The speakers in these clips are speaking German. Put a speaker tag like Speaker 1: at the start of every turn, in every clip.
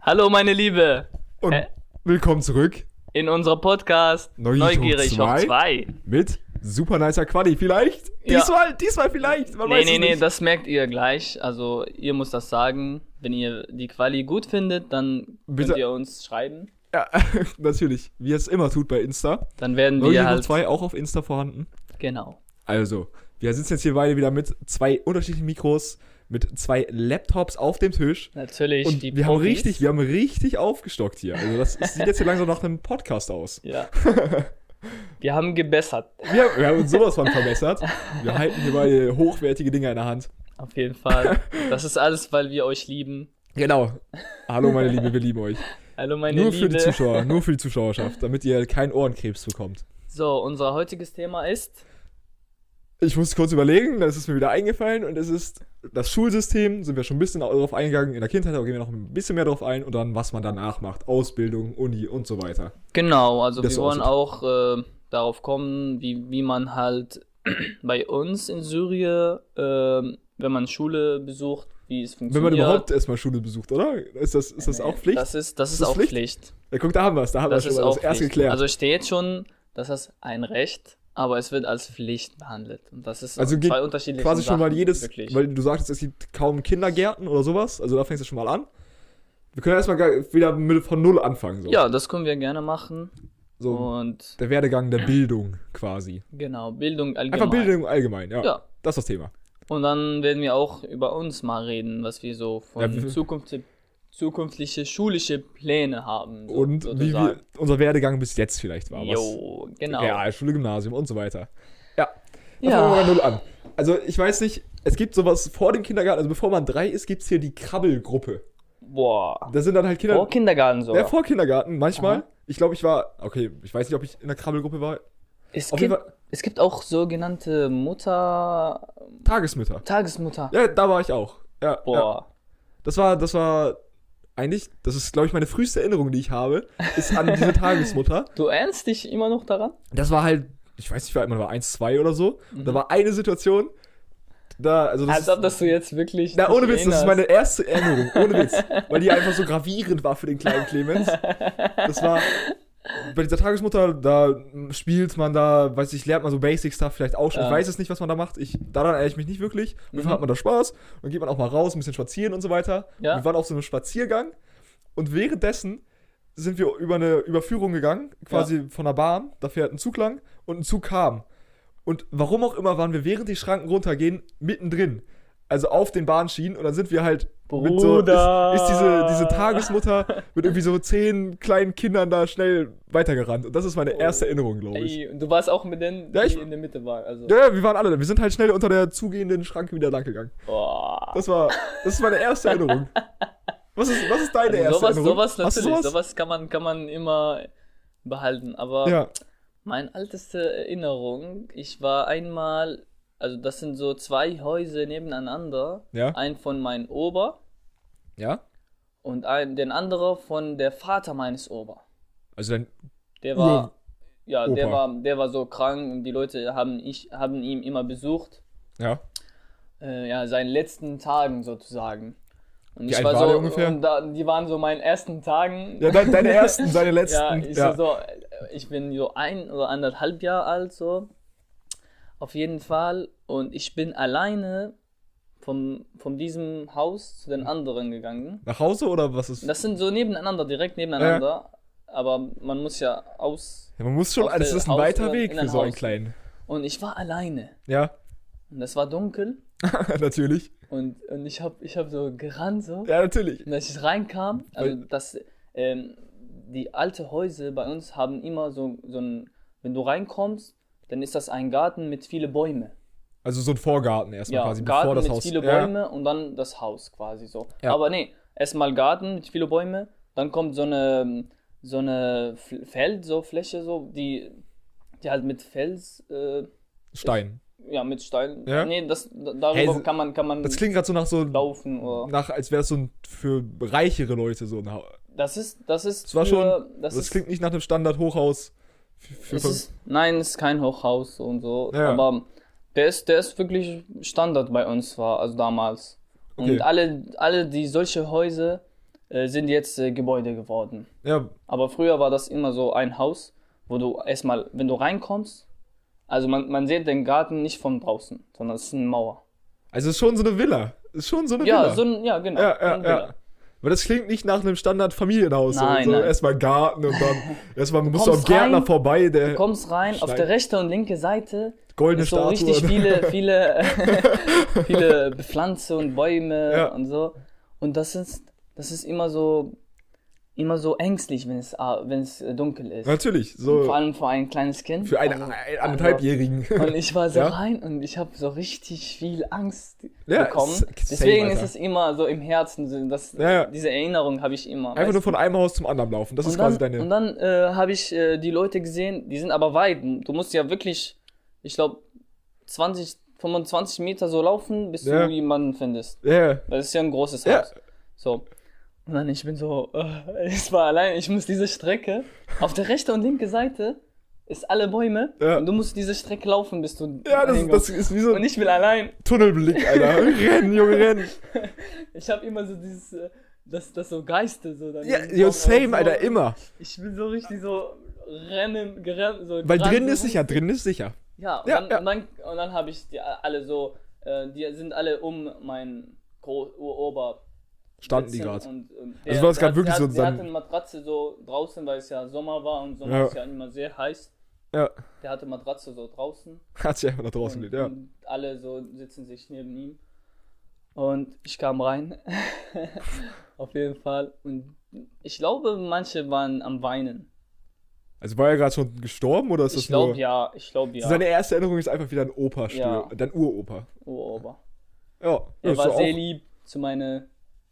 Speaker 1: Hallo meine Liebe.
Speaker 2: Und willkommen zurück
Speaker 1: In unserem Podcast Neugierig hoch 2.
Speaker 2: Mit super nicer Quali. Vielleicht?
Speaker 1: Ja.
Speaker 2: Diesmal vielleicht. Man weiß es
Speaker 1: Nee,
Speaker 2: nicht.
Speaker 1: das merkt ihr gleich. Also ihr müsst das sagen. Wenn ihr die Quali gut findet, dann
Speaker 2: Bitte.
Speaker 1: könnt ihr uns schreiben.
Speaker 2: Ja, natürlich. Wie es immer tut bei Insta.
Speaker 1: Dann werden wir
Speaker 2: Neugierig
Speaker 1: halt...
Speaker 2: hoch 2 auch auf Insta vorhanden.
Speaker 1: Genau.
Speaker 2: Also, wir sitzen jetzt hier beide wieder mit zwei unterschiedlichen Mikros, mit zwei Laptops auf dem Tisch.
Speaker 1: Natürlich
Speaker 2: Und
Speaker 1: die
Speaker 2: wir haben
Speaker 1: Profis.
Speaker 2: richtig aufgestockt hier. Also das sieht jetzt hier langsam nach einem Podcast aus.
Speaker 1: Ja. Wir haben gebessert.
Speaker 2: Wir haben uns sowas von verbessert. Wir halten hier beide hochwertige Dinger in der Hand.
Speaker 1: Auf jeden Fall. Das ist alles, weil wir euch lieben.
Speaker 2: Genau. Hallo meine Liebe, wir lieben euch.
Speaker 1: Hallo meine
Speaker 2: Nur
Speaker 1: Liebe.
Speaker 2: für die Zuschauer, nur für die Zuschauerschaft, damit ihr keinen Ohrenkrebs bekommt.
Speaker 1: So, unser heutiges Thema ist...
Speaker 2: Ich musste kurz überlegen, dann ist es mir wieder eingefallen und es ist das Schulsystem, sind wir schon ein bisschen darauf eingegangen, in der Kindheit, aber gehen wir noch ein bisschen mehr darauf ein und dann, was man danach macht, Ausbildung, Uni und so weiter.
Speaker 1: Genau, also
Speaker 2: Das
Speaker 1: wir
Speaker 2: so
Speaker 1: wollen auch darauf kommen, wie man halt bei uns in Syrien, wenn man Schule besucht, wie es
Speaker 2: Wenn
Speaker 1: funktioniert.
Speaker 2: man überhaupt erstmal Schule besucht, oder? Ist das auch Pflicht?
Speaker 1: Das ist
Speaker 2: das
Speaker 1: auch
Speaker 2: Pflicht?
Speaker 1: Pflicht.
Speaker 2: Ja, guck, da haben wir es, da haben wir
Speaker 1: Das
Speaker 2: schon
Speaker 1: ist
Speaker 2: mal
Speaker 1: auch
Speaker 2: das erste
Speaker 1: Pflicht.
Speaker 2: geklärt.
Speaker 1: Also steht schon, dass das ein Recht, aber es wird als Pflicht behandelt. Und das ist
Speaker 2: Also geht
Speaker 1: zwei unterschiedliche
Speaker 2: quasi schon mal jedes,
Speaker 1: wirklich.
Speaker 2: weil du sagtest, es gibt kaum Kindergärten oder sowas, also da fängst du schon mal an. Wir können erstmal wieder von Null anfangen. So.
Speaker 1: Ja, das können wir gerne machen.
Speaker 2: So
Speaker 1: Und
Speaker 2: der Werdegang der Bildung quasi.
Speaker 1: genau, Bildung allgemein.
Speaker 2: Einfach Bildung allgemein, ja.
Speaker 1: Ja.
Speaker 2: Das ist das Thema.
Speaker 1: Und dann werden wir auch über uns mal reden, was wir so von
Speaker 2: Ja,
Speaker 1: zukünftige schulische Pläne haben. So,
Speaker 2: Und wie unser Werdegang bis jetzt vielleicht war.
Speaker 1: Jo, genau.
Speaker 2: Ja, Schule, Gymnasium und so weiter. Ja,
Speaker 1: Ja.
Speaker 2: fangen wir bei Null an. Also ich weiß nicht, es gibt sowas vor dem Kindergarten, also bevor man 3 ist, gibt es hier die Krabbelgruppe.
Speaker 1: Boah.
Speaker 2: Da sind dann halt Kinder...
Speaker 1: Vor Kindergarten sogar.
Speaker 2: Ja, vor Kindergarten, manchmal.
Speaker 1: Aha.
Speaker 2: Ich glaube, ich weiß nicht, ob ich in der Krabbelgruppe war.
Speaker 1: Es
Speaker 2: auf jeden
Speaker 1: gibt auch sogenannte
Speaker 2: Tagesmütter.
Speaker 1: Tagesmutter.
Speaker 2: Ja, da war ich auch. Ja,
Speaker 1: Boah.
Speaker 2: ja. Das war eigentlich, das ist, glaube ich, meine früheste Erinnerung, die ich habe, ist an diese Tagesmutter.
Speaker 1: Du erinnerst dich immer noch daran?
Speaker 2: Das war halt, ich weiß nicht, man war 1, 2 oder so. Und da war eine Situation,
Speaker 1: Als ob das du jetzt wirklich.
Speaker 2: Na,
Speaker 1: dich
Speaker 2: ohne Witz, das ist
Speaker 1: erinnerst.
Speaker 2: meine erste Erinnerung, ohne Witz. Weil die einfach so gravierend war für den kleinen Clemens. Das war, bei dieser Tagesmutter, da spielt man da, weiß ich, lernt man so Basic-Stuff vielleicht auch schon.
Speaker 1: Ja.
Speaker 2: Ich weiß es nicht, was man da macht. Daran erinnere ich mich nicht wirklich. Auf jeden Fall hat man da Spaß. Dann geht man auch mal raus, ein bisschen spazieren und so weiter.
Speaker 1: Ja.
Speaker 2: Wir waren auf so einem Spaziergang. Und währenddessen sind wir über eine Überführung gegangen, quasi von der Bahn. Da fährt ein Zug lang und ein Zug kam. Und warum auch immer waren wir, während die Schranken runtergehen, mittendrin. Also auf den Bahnschienen. Und dann sind wir halt mit so,
Speaker 1: Bruder.
Speaker 2: ist diese Tagesmutter mit irgendwie so 10 kleinen Kindern da schnell weitergerannt. Und das ist meine erste Erinnerung, glaube ich.
Speaker 1: Ey, und du warst auch mit denen,
Speaker 2: Ja,
Speaker 1: die in der Mitte waren. Also.
Speaker 2: Ja, wir waren alle da. Wir sind halt schnell unter der zugehenden Schranke wieder lang gegangen.
Speaker 1: Boah.
Speaker 2: Das ist meine erste Erinnerung. Was ist deine erste
Speaker 1: sowas,
Speaker 2: Erinnerung?
Speaker 1: sowas
Speaker 2: Hast du
Speaker 1: natürlich. Sowas kann man immer behalten. Aber
Speaker 2: Ja.
Speaker 1: meine älteste Erinnerung, ich war einmal, also das sind so 2 Häuser nebeneinander.
Speaker 2: Ja.
Speaker 1: Ein von meinem Opa
Speaker 2: Ja?
Speaker 1: und den anderen von der Vater meines Opa.
Speaker 2: Also dann.
Speaker 1: Der war, ja,
Speaker 2: Opa.
Speaker 1: der war so krank und die Leute haben ihn immer besucht.
Speaker 2: Ja.
Speaker 1: Ja, seinen letzten Tagen sozusagen. Und
Speaker 2: Wie
Speaker 1: ich
Speaker 2: alt
Speaker 1: war
Speaker 2: war
Speaker 1: so,
Speaker 2: der ungefähr?
Speaker 1: und die waren so meinen ersten Tagen.
Speaker 2: Ja, deine ersten, seine letzten.
Speaker 1: Ja, ich bin so 1 oder 1,5 Jahre alt, so. Auf jeden Fall. Und ich bin alleine von diesem Haus zu den anderen gegangen.
Speaker 2: Nach Hause oder was ist?
Speaker 1: Das sind so nebeneinander, direkt nebeneinander. Aber man muss ja aus.
Speaker 2: Ja, man muss schon,
Speaker 1: aus
Speaker 2: das
Speaker 1: der
Speaker 2: ist ein
Speaker 1: Haus
Speaker 2: weiter
Speaker 1: oder
Speaker 2: Weg
Speaker 1: in
Speaker 2: für
Speaker 1: ein
Speaker 2: so einen
Speaker 1: Haus.
Speaker 2: kleinen.
Speaker 1: Und ich war alleine.
Speaker 2: Ja,
Speaker 1: Und es war dunkel.
Speaker 2: natürlich.
Speaker 1: Und ich hab so gerannt so.
Speaker 2: Ja, natürlich.
Speaker 1: Und als ich reinkam, also die alten Häuser bei uns haben immer so ein, wenn du reinkommst, dann ist das ein Garten mit vielen Bäumen.
Speaker 2: Also so ein Vorgarten erstmal
Speaker 1: Ja,
Speaker 2: quasi,
Speaker 1: Garten
Speaker 2: bevor das
Speaker 1: mit
Speaker 2: Haus.
Speaker 1: vielen
Speaker 2: Ja.
Speaker 1: Bäumen und dann das Haus quasi so.
Speaker 2: Ja.
Speaker 1: Aber nee, erstmal Garten mit vielen Bäumen, dann kommt so eine Feld, so Fläche, so, die halt mit Fels,
Speaker 2: Stein.
Speaker 1: ja, mit Stein.
Speaker 2: Ja?
Speaker 1: Nee, darüber
Speaker 2: Hey,
Speaker 1: kann man
Speaker 2: Das klingt gerade so nach so.
Speaker 1: laufen oder.
Speaker 2: Als wäre es so ein für reichere Leute so ein Haus.
Speaker 1: Das ist
Speaker 2: Das war
Speaker 1: für,
Speaker 2: schon.
Speaker 1: das
Speaker 2: Das
Speaker 1: ist,
Speaker 2: klingt nicht nach einem Standard-Hochhaus.
Speaker 1: Nein, es ist kein Hochhaus und so,
Speaker 2: Ja.
Speaker 1: aber der ist wirklich Standard bei uns war, also damals.
Speaker 2: Okay.
Speaker 1: Und alle die solche Häuser sind jetzt Gebäude geworden.
Speaker 2: Ja,
Speaker 1: Aber früher war das immer so ein Haus, wo du erstmal, wenn du reinkommst, also man sieht den Garten nicht von draußen, sondern es ist eine Mauer.
Speaker 2: also es ist schon so eine Villa. Ist schon so eine
Speaker 1: Ja,
Speaker 2: Villa.
Speaker 1: so ein, ja, genau.
Speaker 2: Ja,
Speaker 1: so ein Villa.
Speaker 2: ja. Aber das klingt nicht nach einem Standard-Familienhaus.
Speaker 1: Nein,
Speaker 2: so
Speaker 1: nein.
Speaker 2: erstmal Garten und dann erstmal musst du am
Speaker 1: kommst
Speaker 2: Gärtner
Speaker 1: rein,
Speaker 2: vorbei,
Speaker 1: Du
Speaker 2: der
Speaker 1: kommst rein, auf
Speaker 2: Schneid-
Speaker 1: der rechten und linken Seite
Speaker 2: goldene
Speaker 1: ist so
Speaker 2: Statue.
Speaker 1: richtig viele Pflanzen und Bäume
Speaker 2: Ja.
Speaker 1: und so. Und das ist immer so ängstlich, wenn es dunkel ist.
Speaker 2: Natürlich,
Speaker 1: Vor
Speaker 2: so
Speaker 1: allem für ein kleines Kind.
Speaker 2: für einen
Speaker 1: Also-
Speaker 2: anderthalbjährigen.
Speaker 1: Und ich war so
Speaker 2: Ja.
Speaker 1: rein und ich habe so richtig viel Angst
Speaker 2: Ja,
Speaker 1: bekommen.
Speaker 2: same,
Speaker 1: Deswegen ist
Speaker 2: Alter.
Speaker 1: es immer so im Herzen,
Speaker 2: Ja.
Speaker 1: diese Erinnerung habe ich immer.
Speaker 2: Einfach
Speaker 1: weißt
Speaker 2: nur
Speaker 1: du?
Speaker 2: von einem Haus zum anderen laufen. Das ist quasi deine.
Speaker 1: Und dann habe ich die Leute gesehen, die sind aber weit. Du musst ja wirklich, ich glaube, 25 Meter so laufen, bis
Speaker 2: Ja.
Speaker 1: du jemanden findest.
Speaker 2: Ja,
Speaker 1: Das ist ja ein großes
Speaker 2: Ja.
Speaker 1: Haus. So. Und dann ich bin so, ich war allein, ich muss diese Strecke, auf der rechten und linken Seite ist alle Bäume
Speaker 2: Ja.
Speaker 1: und du musst diese Strecke laufen, bis du
Speaker 2: ja das
Speaker 1: hinkommst.
Speaker 2: ist wie so
Speaker 1: Und
Speaker 2: ein
Speaker 1: ich will allein.
Speaker 2: Tunnelblick, Alter. Rennen, Junge, rennen.
Speaker 1: Ich habe immer so dieses, das so Geiste so. Dann
Speaker 2: Ja,
Speaker 1: im
Speaker 2: yo,
Speaker 1: Kopf,
Speaker 2: same,
Speaker 1: so.
Speaker 2: Alter, immer.
Speaker 1: Ich bin so richtig so gerannt, so.
Speaker 2: Weil
Speaker 1: gerannt,
Speaker 2: drin
Speaker 1: so
Speaker 2: ist sicher, drin ist sicher.
Speaker 1: Ja, und,
Speaker 2: Ja,
Speaker 1: dann,
Speaker 2: ja.
Speaker 1: Und dann habe ich die alle so, die sind alle um mein Urober
Speaker 2: Standen die
Speaker 1: sitzen
Speaker 2: gerade.
Speaker 1: und
Speaker 2: Also war das grad wirklich so
Speaker 1: der hatte
Speaker 2: dann-
Speaker 1: eine Matratze so draußen, weil es ja Sommer war und Sommer
Speaker 2: Ja.
Speaker 1: ist ja immer sehr heiß.
Speaker 2: Ja,
Speaker 1: Der hatte Matratze so draußen
Speaker 2: hat sich einfach nach draußen gelegt, ja.
Speaker 1: und alle so sitzen sich neben ihm. Und ich kam rein, auf jeden Fall. Und ich glaube, manche waren am Weinen.
Speaker 2: Also war er gerade schon gestorben oder ist das
Speaker 1: Ich glaube
Speaker 2: nur.
Speaker 1: ja, ich glaube ja.
Speaker 2: Seine erste Erinnerung ist einfach wieder ein Opa
Speaker 1: Ja.
Speaker 2: dein Uropa.
Speaker 1: Urober.
Speaker 2: Ja,
Speaker 1: Er
Speaker 2: ist
Speaker 1: war
Speaker 2: doch
Speaker 1: sehr
Speaker 2: auch,
Speaker 1: lieb zu meine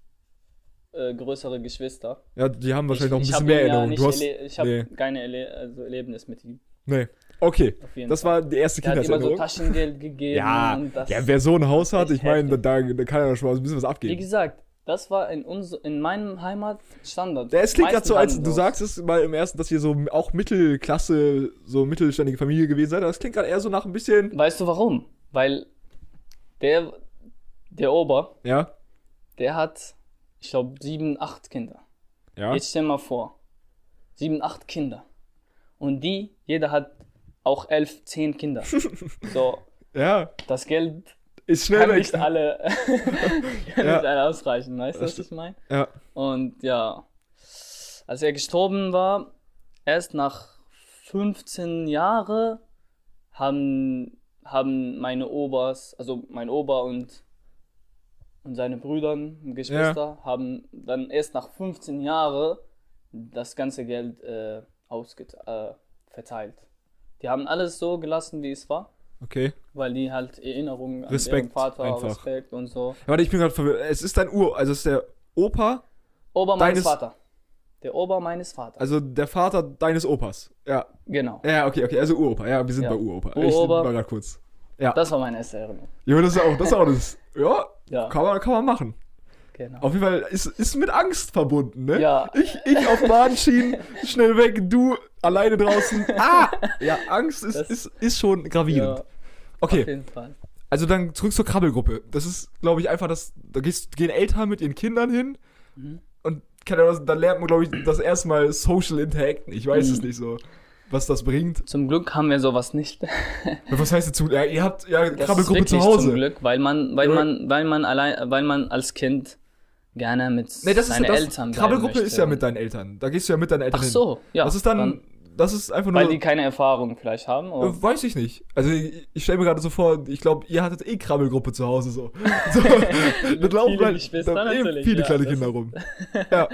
Speaker 1: größere Geschwister.
Speaker 2: ja, die haben wahrscheinlich noch ein
Speaker 1: Ich
Speaker 2: bisschen
Speaker 1: hab
Speaker 2: mehr
Speaker 1: ihn ja
Speaker 2: Erinnerungen.
Speaker 1: nicht
Speaker 2: Du hast.
Speaker 1: ich habe
Speaker 2: nee.
Speaker 1: keine Erlebnis mit ihm.
Speaker 2: Nee. Okay.
Speaker 1: Auf jeden
Speaker 2: Das
Speaker 1: Fall.
Speaker 2: war die erste
Speaker 1: Er hat immer so
Speaker 2: Kindheitserinnerung.
Speaker 1: Taschengeld gegeben.
Speaker 2: Ja,
Speaker 1: und das,
Speaker 2: ja, wer so ein Haus hat,
Speaker 1: ist
Speaker 2: ich meine,
Speaker 1: heftig.
Speaker 2: da kann er schon mal ein bisschen was
Speaker 1: Wie
Speaker 2: abgeben.
Speaker 1: gesagt, das war in meinem Heimatstandard.
Speaker 2: Ja, es klingt gerade
Speaker 1: Meisten
Speaker 2: so, als
Speaker 1: hatten
Speaker 2: du
Speaker 1: das.
Speaker 2: sagst es mal im ersten, dass ihr so auch Mittelklasse, so mittelständige Familie gewesen seid. Das klingt gerade eher so nach ein bisschen.
Speaker 1: Weißt du warum? Weil der Ober,
Speaker 2: Ja,
Speaker 1: der hat, ich glaube, 7, 8 Kinder.
Speaker 2: ja.
Speaker 1: Jetzt stell mal vor, 7, 8 Kinder. Und jeder hat auch 11, 10 Kinder. So,
Speaker 2: Ja,
Speaker 1: das Geld
Speaker 2: ist schnell
Speaker 1: kann
Speaker 2: weg.
Speaker 1: nicht alle, kann
Speaker 2: Ja.
Speaker 1: nicht alle ausreichen, weißt du,
Speaker 2: Das
Speaker 1: was ich meine?
Speaker 2: Ja,
Speaker 1: Und ja, als er gestorben war, erst nach 15 Jahren haben meine Obers, also mein Ober und seine Brüder und Geschwister, haben dann erst nach 15 Jahren das ganze Geld verteilt. Die haben alles so gelassen, wie es war,
Speaker 2: okay.
Speaker 1: weil die halt Erinnerungen an
Speaker 2: Respekt
Speaker 1: ihren Vater,
Speaker 2: einfach.
Speaker 1: Respekt und so.
Speaker 2: Warte, ich bin gerade verwirrt. Es ist dein also es ist der Opa,
Speaker 1: Ober meines
Speaker 2: Deines-
Speaker 1: Vaters. Der Ober meines Vaters.
Speaker 2: also der Vater deines Opas. Ja.
Speaker 1: Genau.
Speaker 2: Ja, okay, also Uropa. Ja, wir sind
Speaker 1: Ja.
Speaker 2: bei Uropa.
Speaker 1: Uropa.
Speaker 2: Ich war gerade kurz. Ja.
Speaker 1: Das war meine erste Erinnerung.
Speaker 2: Ja, das ist auch das. Ja,
Speaker 1: Ja,
Speaker 2: kann man machen.
Speaker 1: genau.
Speaker 2: Auf jeden Fall ist mit Angst verbunden, ne?
Speaker 1: Ja.
Speaker 2: Ich auf Bahnschienen, schnell weg, du alleine draußen. Ah! Ja, Angst
Speaker 1: Das-
Speaker 2: ist schon gravierend.
Speaker 1: Ja,
Speaker 2: Okay,
Speaker 1: auf jeden Fall.
Speaker 2: also dann zurück zur Krabbelgruppe. Das ist, glaube ich, einfach gehen Eltern mit ihren Kindern hin
Speaker 1: Mhm.
Speaker 2: und dann lernt man, glaube ich, das erste Mal Social Interacten. Ich weiß es nicht so, was das bringt.
Speaker 1: Zum Glück haben wir sowas nicht.
Speaker 2: Was heißt dazu? Ja, ihr habt ja
Speaker 1: Das ist
Speaker 2: Krabbelgruppe
Speaker 1: wirklich
Speaker 2: zu Hause.
Speaker 1: zum Glück, weil man als Kind gerne mit
Speaker 2: Nee, das
Speaker 1: seinen
Speaker 2: ist das,
Speaker 1: Eltern bleiben
Speaker 2: Krabbelgruppe
Speaker 1: möchte.
Speaker 2: ist ja mit deinen Eltern. Da gehst du ja mit deinen Eltern
Speaker 1: Ach
Speaker 2: hin.
Speaker 1: so, ja.
Speaker 2: Das ist dann das ist einfach nur.
Speaker 1: weil die keine Erfahrung vielleicht haben. Oder?
Speaker 2: Weiß ich nicht. Also ich stelle mir gerade so vor, ich glaube, ihr hattet Krabbelgruppe zu Hause so. So, da laufen
Speaker 1: viele
Speaker 2: halt
Speaker 1: Geschwister
Speaker 2: da
Speaker 1: natürlich,
Speaker 2: viele
Speaker 1: ja,
Speaker 2: kleine
Speaker 1: das
Speaker 2: Kinder
Speaker 1: ist-
Speaker 2: rum. Ja.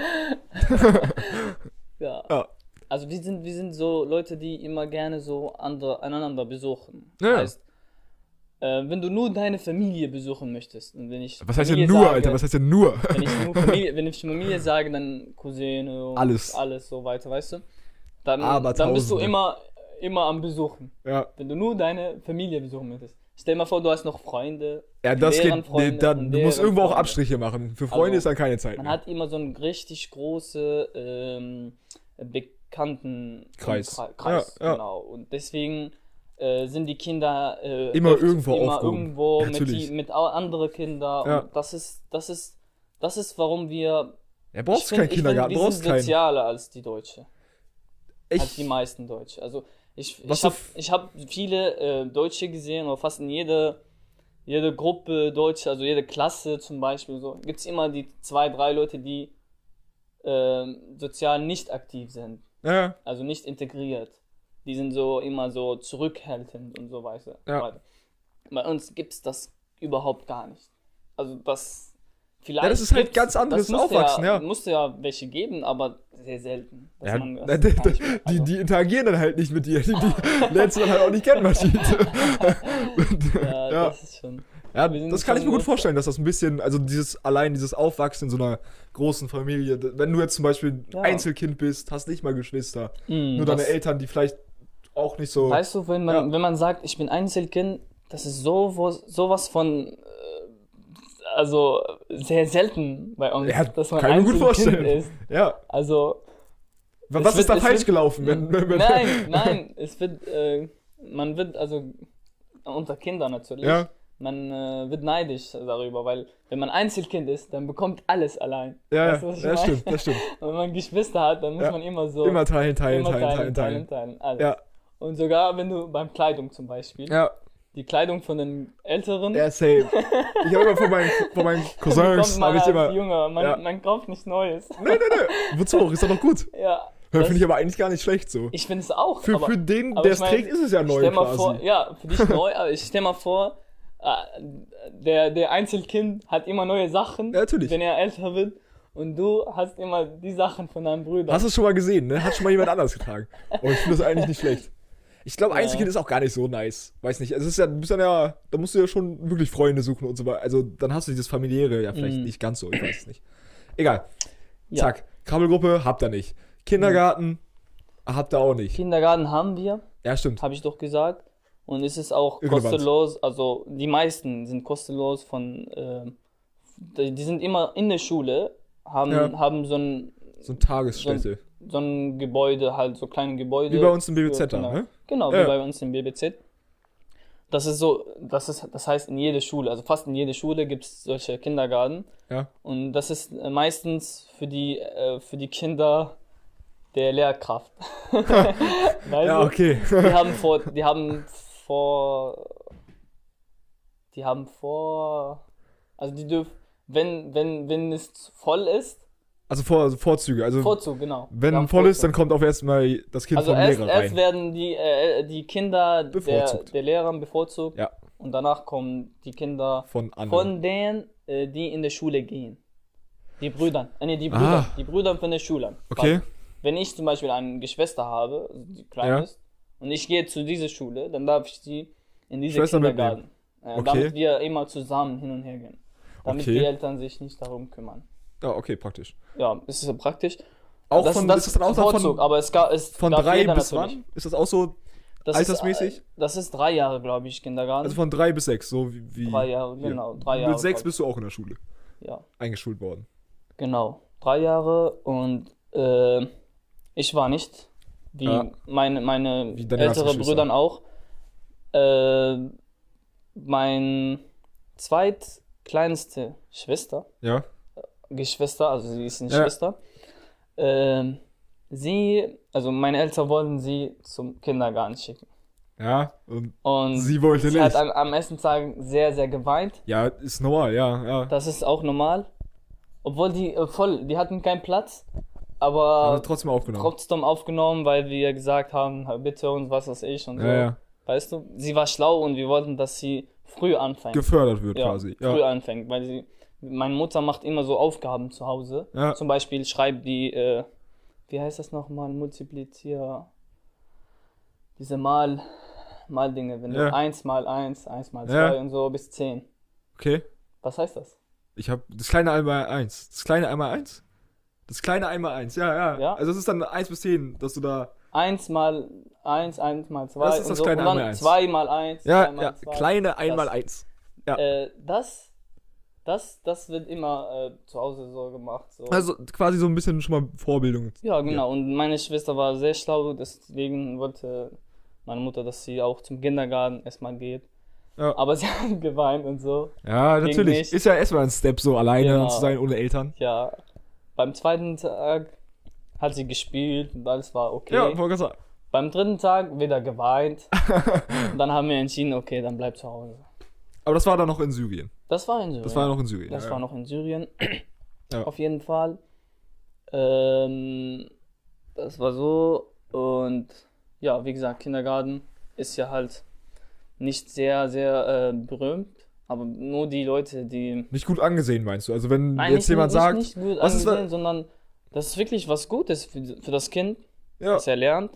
Speaker 1: Ja.
Speaker 2: Ja.
Speaker 1: Also wir sind so Leute, die immer gerne so einander besuchen.
Speaker 2: Ja.
Speaker 1: Heißt, wenn du nur deine Familie besuchen möchtest, und wenn ich
Speaker 2: Was heißt denn
Speaker 1: Familie
Speaker 2: nur,
Speaker 1: sage,
Speaker 2: Alter? Was heißt denn nur?
Speaker 1: wenn ich Familie sage, dann Cousine und
Speaker 2: Alles.
Speaker 1: so weiter, weißt du? Dann bist du
Speaker 2: Abertausende.
Speaker 1: immer am Besuchen.
Speaker 2: Ja.
Speaker 1: Wenn du nur deine Familie besuchen möchtest. Stell dir mal vor, du hast noch Freunde.
Speaker 2: Ja, das
Speaker 1: deren
Speaker 2: geht.
Speaker 1: Freunde
Speaker 2: Nee, du
Speaker 1: und
Speaker 2: musst
Speaker 1: deren
Speaker 2: irgendwo auch
Speaker 1: Freunde.
Speaker 2: Abstriche machen. Für Freunde
Speaker 1: Also,
Speaker 2: ist dann keine Zeit
Speaker 1: Man
Speaker 2: mehr.
Speaker 1: hat immer so einen richtig großen bekannten
Speaker 2: Kreis.
Speaker 1: Kreis,
Speaker 2: Ja, ja.
Speaker 1: genau. Und deswegen sind die Kinder
Speaker 2: Immer
Speaker 1: oft
Speaker 2: irgendwo
Speaker 1: immer
Speaker 2: aufgehoben.
Speaker 1: irgendwo
Speaker 2: Natürlich.
Speaker 1: mit anderen Kindern.
Speaker 2: Ja.
Speaker 1: Und das ist warum wir
Speaker 2: Ja, brauchst du keinen Kindergarten,
Speaker 1: die
Speaker 2: brauchst
Speaker 1: sind
Speaker 2: keinen.
Speaker 1: sozialer als die Deutsche. Als
Speaker 2: Ich,
Speaker 1: die meisten Deutsche. Also ich
Speaker 2: Was
Speaker 1: hab viele Deutsche gesehen, oder fast in jede Gruppe Deutsche, also jede Klasse zum Beispiel, so gibt es immer die 2, 3 Leute, die sozial nicht aktiv sind,
Speaker 2: ja,
Speaker 1: also nicht integriert. Die sind so immer so zurückhaltend und so weiter.
Speaker 2: Ja.
Speaker 1: Bei uns gibt es das überhaupt gar nicht. Also das vielleicht.
Speaker 2: Ja, das ist halt
Speaker 1: gibt's-
Speaker 2: ganz anderes
Speaker 1: das musste
Speaker 2: Aufwachsen, ja.
Speaker 1: Musste ja welche geben, aber sehr selten. dass
Speaker 2: ja,
Speaker 1: man das gar nicht mehr- also-
Speaker 2: die interagieren dann halt nicht mit dir. Die lernst du dann halt auch nicht kennen, Maschine.
Speaker 1: Ja,
Speaker 2: Ja.
Speaker 1: das ist schon.
Speaker 2: Ja,
Speaker 1: Wir sind
Speaker 2: das kann ich mir
Speaker 1: schon
Speaker 2: gut
Speaker 1: jetzt-
Speaker 2: vorstellen, dass das ein bisschen, also dieses Aufwachsen in so einer großen Familie, wenn du jetzt zum Beispiel
Speaker 1: Ja.
Speaker 2: Einzelkind bist, hast nicht mal Geschwister,
Speaker 1: Mm,
Speaker 2: nur deine
Speaker 1: das-
Speaker 2: Eltern, die vielleicht auch nicht so.
Speaker 1: Weißt du, wenn man sagt, ich bin Einzelkind, das ist sowas von, also sehr selten bei uns,
Speaker 2: Ja,
Speaker 1: dass man
Speaker 2: kann ich mir gut
Speaker 1: Einzelkind
Speaker 2: vorstellen.
Speaker 1: ist.
Speaker 2: Ja,
Speaker 1: Also,
Speaker 2: was
Speaker 1: Es
Speaker 2: ist da
Speaker 1: wird-
Speaker 2: falsch
Speaker 1: es wird-
Speaker 2: gelaufen? Wenn
Speaker 1: nein, es wird, man wird, also unter Kindern natürlich,
Speaker 2: Ja.
Speaker 1: man wird neidisch darüber, weil wenn man Einzelkind ist, dann bekommt alles allein.
Speaker 2: Ja,
Speaker 1: Weißt du, was ich
Speaker 2: ja,
Speaker 1: meine?
Speaker 2: stimmt, das stimmt.
Speaker 1: Und wenn man Geschwister hat, dann muss
Speaker 2: Ja.
Speaker 1: man immer so
Speaker 2: Immer teilen.
Speaker 1: alles.
Speaker 2: Ja,
Speaker 1: Und sogar wenn du beim Kleidung zum Beispiel,
Speaker 2: ja,
Speaker 1: die Kleidung von den Älteren,
Speaker 2: ja, same. Ich habe immer von meinen Cousins,
Speaker 1: bekommt man
Speaker 2: habe ich
Speaker 1: als
Speaker 2: immer.
Speaker 1: Junge,
Speaker 2: Ja.
Speaker 1: man kauft nichts Neues.
Speaker 2: Nee. Wozu auch? Ist doch noch gut.
Speaker 1: Ja,
Speaker 2: Finde ich aber eigentlich gar nicht schlecht so.
Speaker 1: ich finde es auch.
Speaker 2: Für
Speaker 1: aber
Speaker 2: den,
Speaker 1: aber
Speaker 2: der
Speaker 1: ich
Speaker 2: es
Speaker 1: mein,
Speaker 2: trägt, ist es ja neu
Speaker 1: stell mal
Speaker 2: quasi.
Speaker 1: vor, ja, für dich neu, aber ich stell mal vor, der Einzelkind hat immer neue Sachen,
Speaker 2: Ja, natürlich.
Speaker 1: wenn er älter wird. Und du hast immer die Sachen von deinem Bruder.
Speaker 2: Hast du es schon mal gesehen, ne? Hat schon mal jemand anders getragen. Aber ich finde das eigentlich nicht schlecht. Ich glaube, Einzelkind ist auch gar nicht so nice. Weiß nicht. Es ist ja, du bist dann ja, da musst du ja schon wirklich Freunde suchen und so weiter. Also dann hast du dieses familiäre ja vielleicht nicht ganz so. Ich weiß es nicht. Egal.
Speaker 1: Ja.
Speaker 2: Zack. Krabbelgruppe habt ihr nicht. Kindergarten habt ihr auch nicht.
Speaker 1: Kindergarten haben wir,
Speaker 2: Ja, stimmt.
Speaker 1: habe ich doch gesagt. Und es ist auch
Speaker 2: Irrelevant.
Speaker 1: kostenlos, also die meisten sind kostenlos die sind immer in der Schule, haben so ein
Speaker 2: So eine Tagesstätte.
Speaker 1: so ein Gebäude, halt so kleine Gebäude.
Speaker 2: Wie bei uns im BBZ
Speaker 1: für
Speaker 2: da,
Speaker 1: Kinder.
Speaker 2: ne?
Speaker 1: Genau,
Speaker 2: Ja.
Speaker 1: wie bei uns im BBZ. Das heißt in jeder Schule, also fast in jeder Schule gibt es solche Kindergarten.
Speaker 2: Ja.
Speaker 1: Und das ist meistens für die Kinder der Lehrkraft. Weißt
Speaker 2: Ja,
Speaker 1: du?
Speaker 2: okay.
Speaker 1: Also die dürfen, wenn es voll ist,
Speaker 2: Also Vorzüge. Also
Speaker 1: Vorzug, genau. Wir
Speaker 2: wenn
Speaker 1: haben
Speaker 2: voll ist,
Speaker 1: Vorzug.
Speaker 2: dann kommt auch erstmal das Kind
Speaker 1: Also
Speaker 2: vom
Speaker 1: erst
Speaker 2: Lehrer rein.
Speaker 1: werden die Kinder
Speaker 2: Bevorzugt.
Speaker 1: der Lehrer bevorzugt
Speaker 2: Ja.
Speaker 1: und danach kommen die Kinder
Speaker 2: Von anderen.
Speaker 1: von denen, die in der Schule gehen. Die Brüder.
Speaker 2: Ah.
Speaker 1: Die Brüder von der Schule.
Speaker 2: Okay.
Speaker 1: Wenn ich zum Beispiel eine Geschwister habe, die klein
Speaker 2: Ja.
Speaker 1: ist, und ich gehe zu dieser Schule, dann darf ich sie in diese
Speaker 2: Schwester
Speaker 1: Kindergarten.
Speaker 2: Okay.
Speaker 1: Damit wir immer zusammen hin und her gehen. Damit
Speaker 2: Okay.
Speaker 1: die Eltern sich nicht darum kümmern.
Speaker 2: Ja, okay, praktisch.
Speaker 1: Ja, ist so praktisch.
Speaker 2: Auch
Speaker 1: Das
Speaker 2: ist
Speaker 1: das
Speaker 2: das dann auch
Speaker 1: Vorzug,
Speaker 2: von,
Speaker 1: aber es gab
Speaker 2: von
Speaker 1: gab
Speaker 2: 3
Speaker 1: jeder
Speaker 2: bis
Speaker 1: natürlich.
Speaker 2: wann? Ist das auch so
Speaker 1: Das
Speaker 2: altersmäßig?
Speaker 1: Das ist 3 Jahre, glaube ich, Kindergarten.
Speaker 2: Also von 3 bis 6, so wie
Speaker 1: 3 Jahre,
Speaker 2: hier.
Speaker 1: genau. 3 Jahre.
Speaker 2: Mit 6
Speaker 1: glaub
Speaker 2: bist du auch in der Schule
Speaker 1: ich. Ja,
Speaker 2: eingeschult worden.
Speaker 1: genau. 3 Jahre und ich war nicht. Wie
Speaker 2: Ja.
Speaker 1: meine
Speaker 2: Wie deine ganzen
Speaker 1: ältere
Speaker 2: Geschwister.
Speaker 1: Brüder auch. Mein zweitkleinste
Speaker 2: Ja.
Speaker 1: Geschwister, also sie ist eine
Speaker 2: Ja.
Speaker 1: Schwester. Also meine Eltern wollten sie zum Kindergarten schicken.
Speaker 2: Ja, und
Speaker 1: Und
Speaker 2: sie wollte
Speaker 1: sie hat
Speaker 2: nicht.
Speaker 1: am ersten Tag sehr, sehr geweint.
Speaker 2: Ja, ist normal, ja.
Speaker 1: Das ist auch normal. Obwohl die hatten keinen Platz,
Speaker 2: Haben
Speaker 1: aber
Speaker 2: wir trotzdem aufgenommen.
Speaker 1: trotzdem aufgenommen, weil wir gesagt haben, bitte und was weiß ich und so.
Speaker 2: Ja.
Speaker 1: Weißt du, sie war schlau und wir wollten, dass sie früh anfängt.
Speaker 2: Gefördert wird
Speaker 1: Ja,
Speaker 2: quasi.
Speaker 1: früh
Speaker 2: Ja.
Speaker 1: anfängt, weil meine Mutter macht immer so Aufgaben zu Hause.
Speaker 2: Ja.
Speaker 1: Zum Beispiel schreibt die, wie heißt das nochmal, Multiplizier, diese Mal-Dinge, wenn
Speaker 2: Ja.
Speaker 1: du 1 mal 1, 1 mal 2
Speaker 2: Ja.
Speaker 1: und so bis 10.
Speaker 2: Okay.
Speaker 1: Was heißt das?
Speaker 2: Ich habe das kleine einmal 1. Das kleine einmal 1? Das kleine einmal 1, ja.
Speaker 1: Ja.
Speaker 2: Also das ist dann 1 bis 10, dass du da.
Speaker 1: 1 mal 1, 1 mal 2
Speaker 2: Das ist
Speaker 1: und
Speaker 2: das
Speaker 1: so.
Speaker 2: kleine
Speaker 1: Und dann
Speaker 2: einmal 1.
Speaker 1: 2 mal 1, 2
Speaker 2: Ja,
Speaker 1: mal 2.
Speaker 2: kleine einmal 1. Ja.
Speaker 1: Das wird immer zu Hause so gemacht. So.
Speaker 2: Also quasi so ein bisschen schon mal Vorbildung.
Speaker 1: Ja, genau. Und meine Schwester war sehr schlau, deswegen wollte meine Mutter, dass sie auch zum Kindergarten erstmal geht.
Speaker 2: Ja.
Speaker 1: Aber sie hat geweint und so.
Speaker 2: Ja,
Speaker 1: Ging
Speaker 2: natürlich.
Speaker 1: nicht.
Speaker 2: Ist ja erstmal ein Step, so alleine
Speaker 1: Genau.
Speaker 2: zu sein, ohne Eltern.
Speaker 1: Ja. beim zweiten Tag hat sie gespielt und alles war okay.
Speaker 2: Ja, wollte sagen.
Speaker 1: Beim dritten Tag wieder geweint. Und dann haben wir entschieden, okay, dann bleib zu Hause.
Speaker 2: Aber das war dann noch in Syrien.
Speaker 1: Das war in Syrien.
Speaker 2: Das war noch in Syrien.
Speaker 1: Das war noch in Syrien.
Speaker 2: Ja.
Speaker 1: Auf jeden Fall. Das war so. Und ja, wie gesagt, Kindergarten ist ja halt nicht sehr, sehr berühmt. Aber nur die Leute, die...
Speaker 2: Nicht gut angesehen, meinst du? Also wenn
Speaker 1: Nein,
Speaker 2: jetzt jemand sagt...
Speaker 1: Nicht gut
Speaker 2: was ist
Speaker 1: angesehen, sondern das ist wirklich was Gutes für das Kind,
Speaker 2: ja,
Speaker 1: dass er lernt.